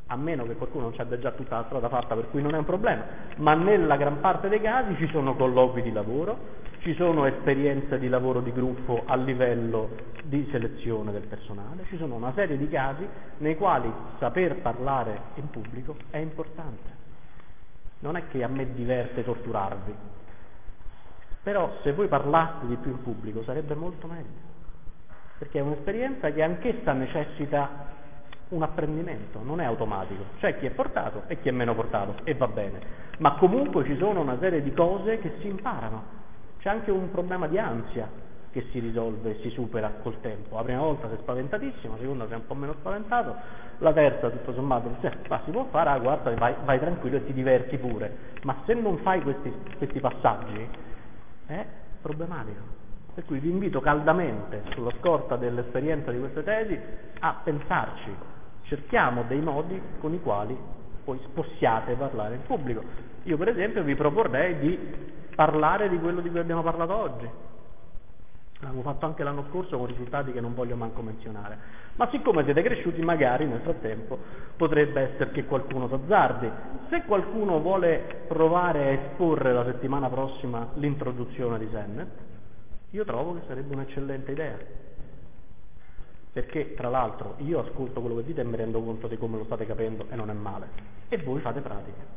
a meno che qualcuno non ci abbia già tutta la strada fatta, per cui non è un problema, ma nella gran parte dei casi ci sono colloqui di lavoro, ci sono esperienze di lavoro di gruppo a livello di selezione del personale, ci sono una serie di casi nei quali saper parlare in pubblico è importante. Non è che a me diverte torturarvi, però se voi parlaste di più in pubblico sarebbe molto meglio, perché è un'esperienza che anch'essa necessita un apprendimento, non è automatico, c'è chi è portato e chi è meno portato e va bene, ma comunque ci sono una serie di cose che si imparano, c'è anche un problema di ansia che si risolve e si supera col tempo. La prima volta sei spaventatissimo, la seconda sei un po' meno spaventato, la terza tutto sommato eh, ma si può fare, ah, guarda, vai, vai tranquillo e ti diverti pure, ma se non fai questi, questi passaggi è problematico. Per cui vi invito caldamente, sulla scorta dell'esperienza di queste tesi, a pensarci. Cerchiamo dei modi con i quali poi possiate parlare in pubblico. Io per esempio vi proporrei di parlare di quello di cui abbiamo parlato oggi. L'avevo fatto anche l'anno scorso con risultati che non voglio manco menzionare. Ma siccome siete cresciuti, magari nel frattempo potrebbe essere che qualcuno s'azzardi. Se qualcuno vuole provare a esporre la settimana prossima l'introduzione di Sennett, io trovo che sarebbe un'eccellente idea, perché tra l'altro io ascolto quello che dite e mi rendo conto di come lo state capendo e non è male, e voi fate pratica.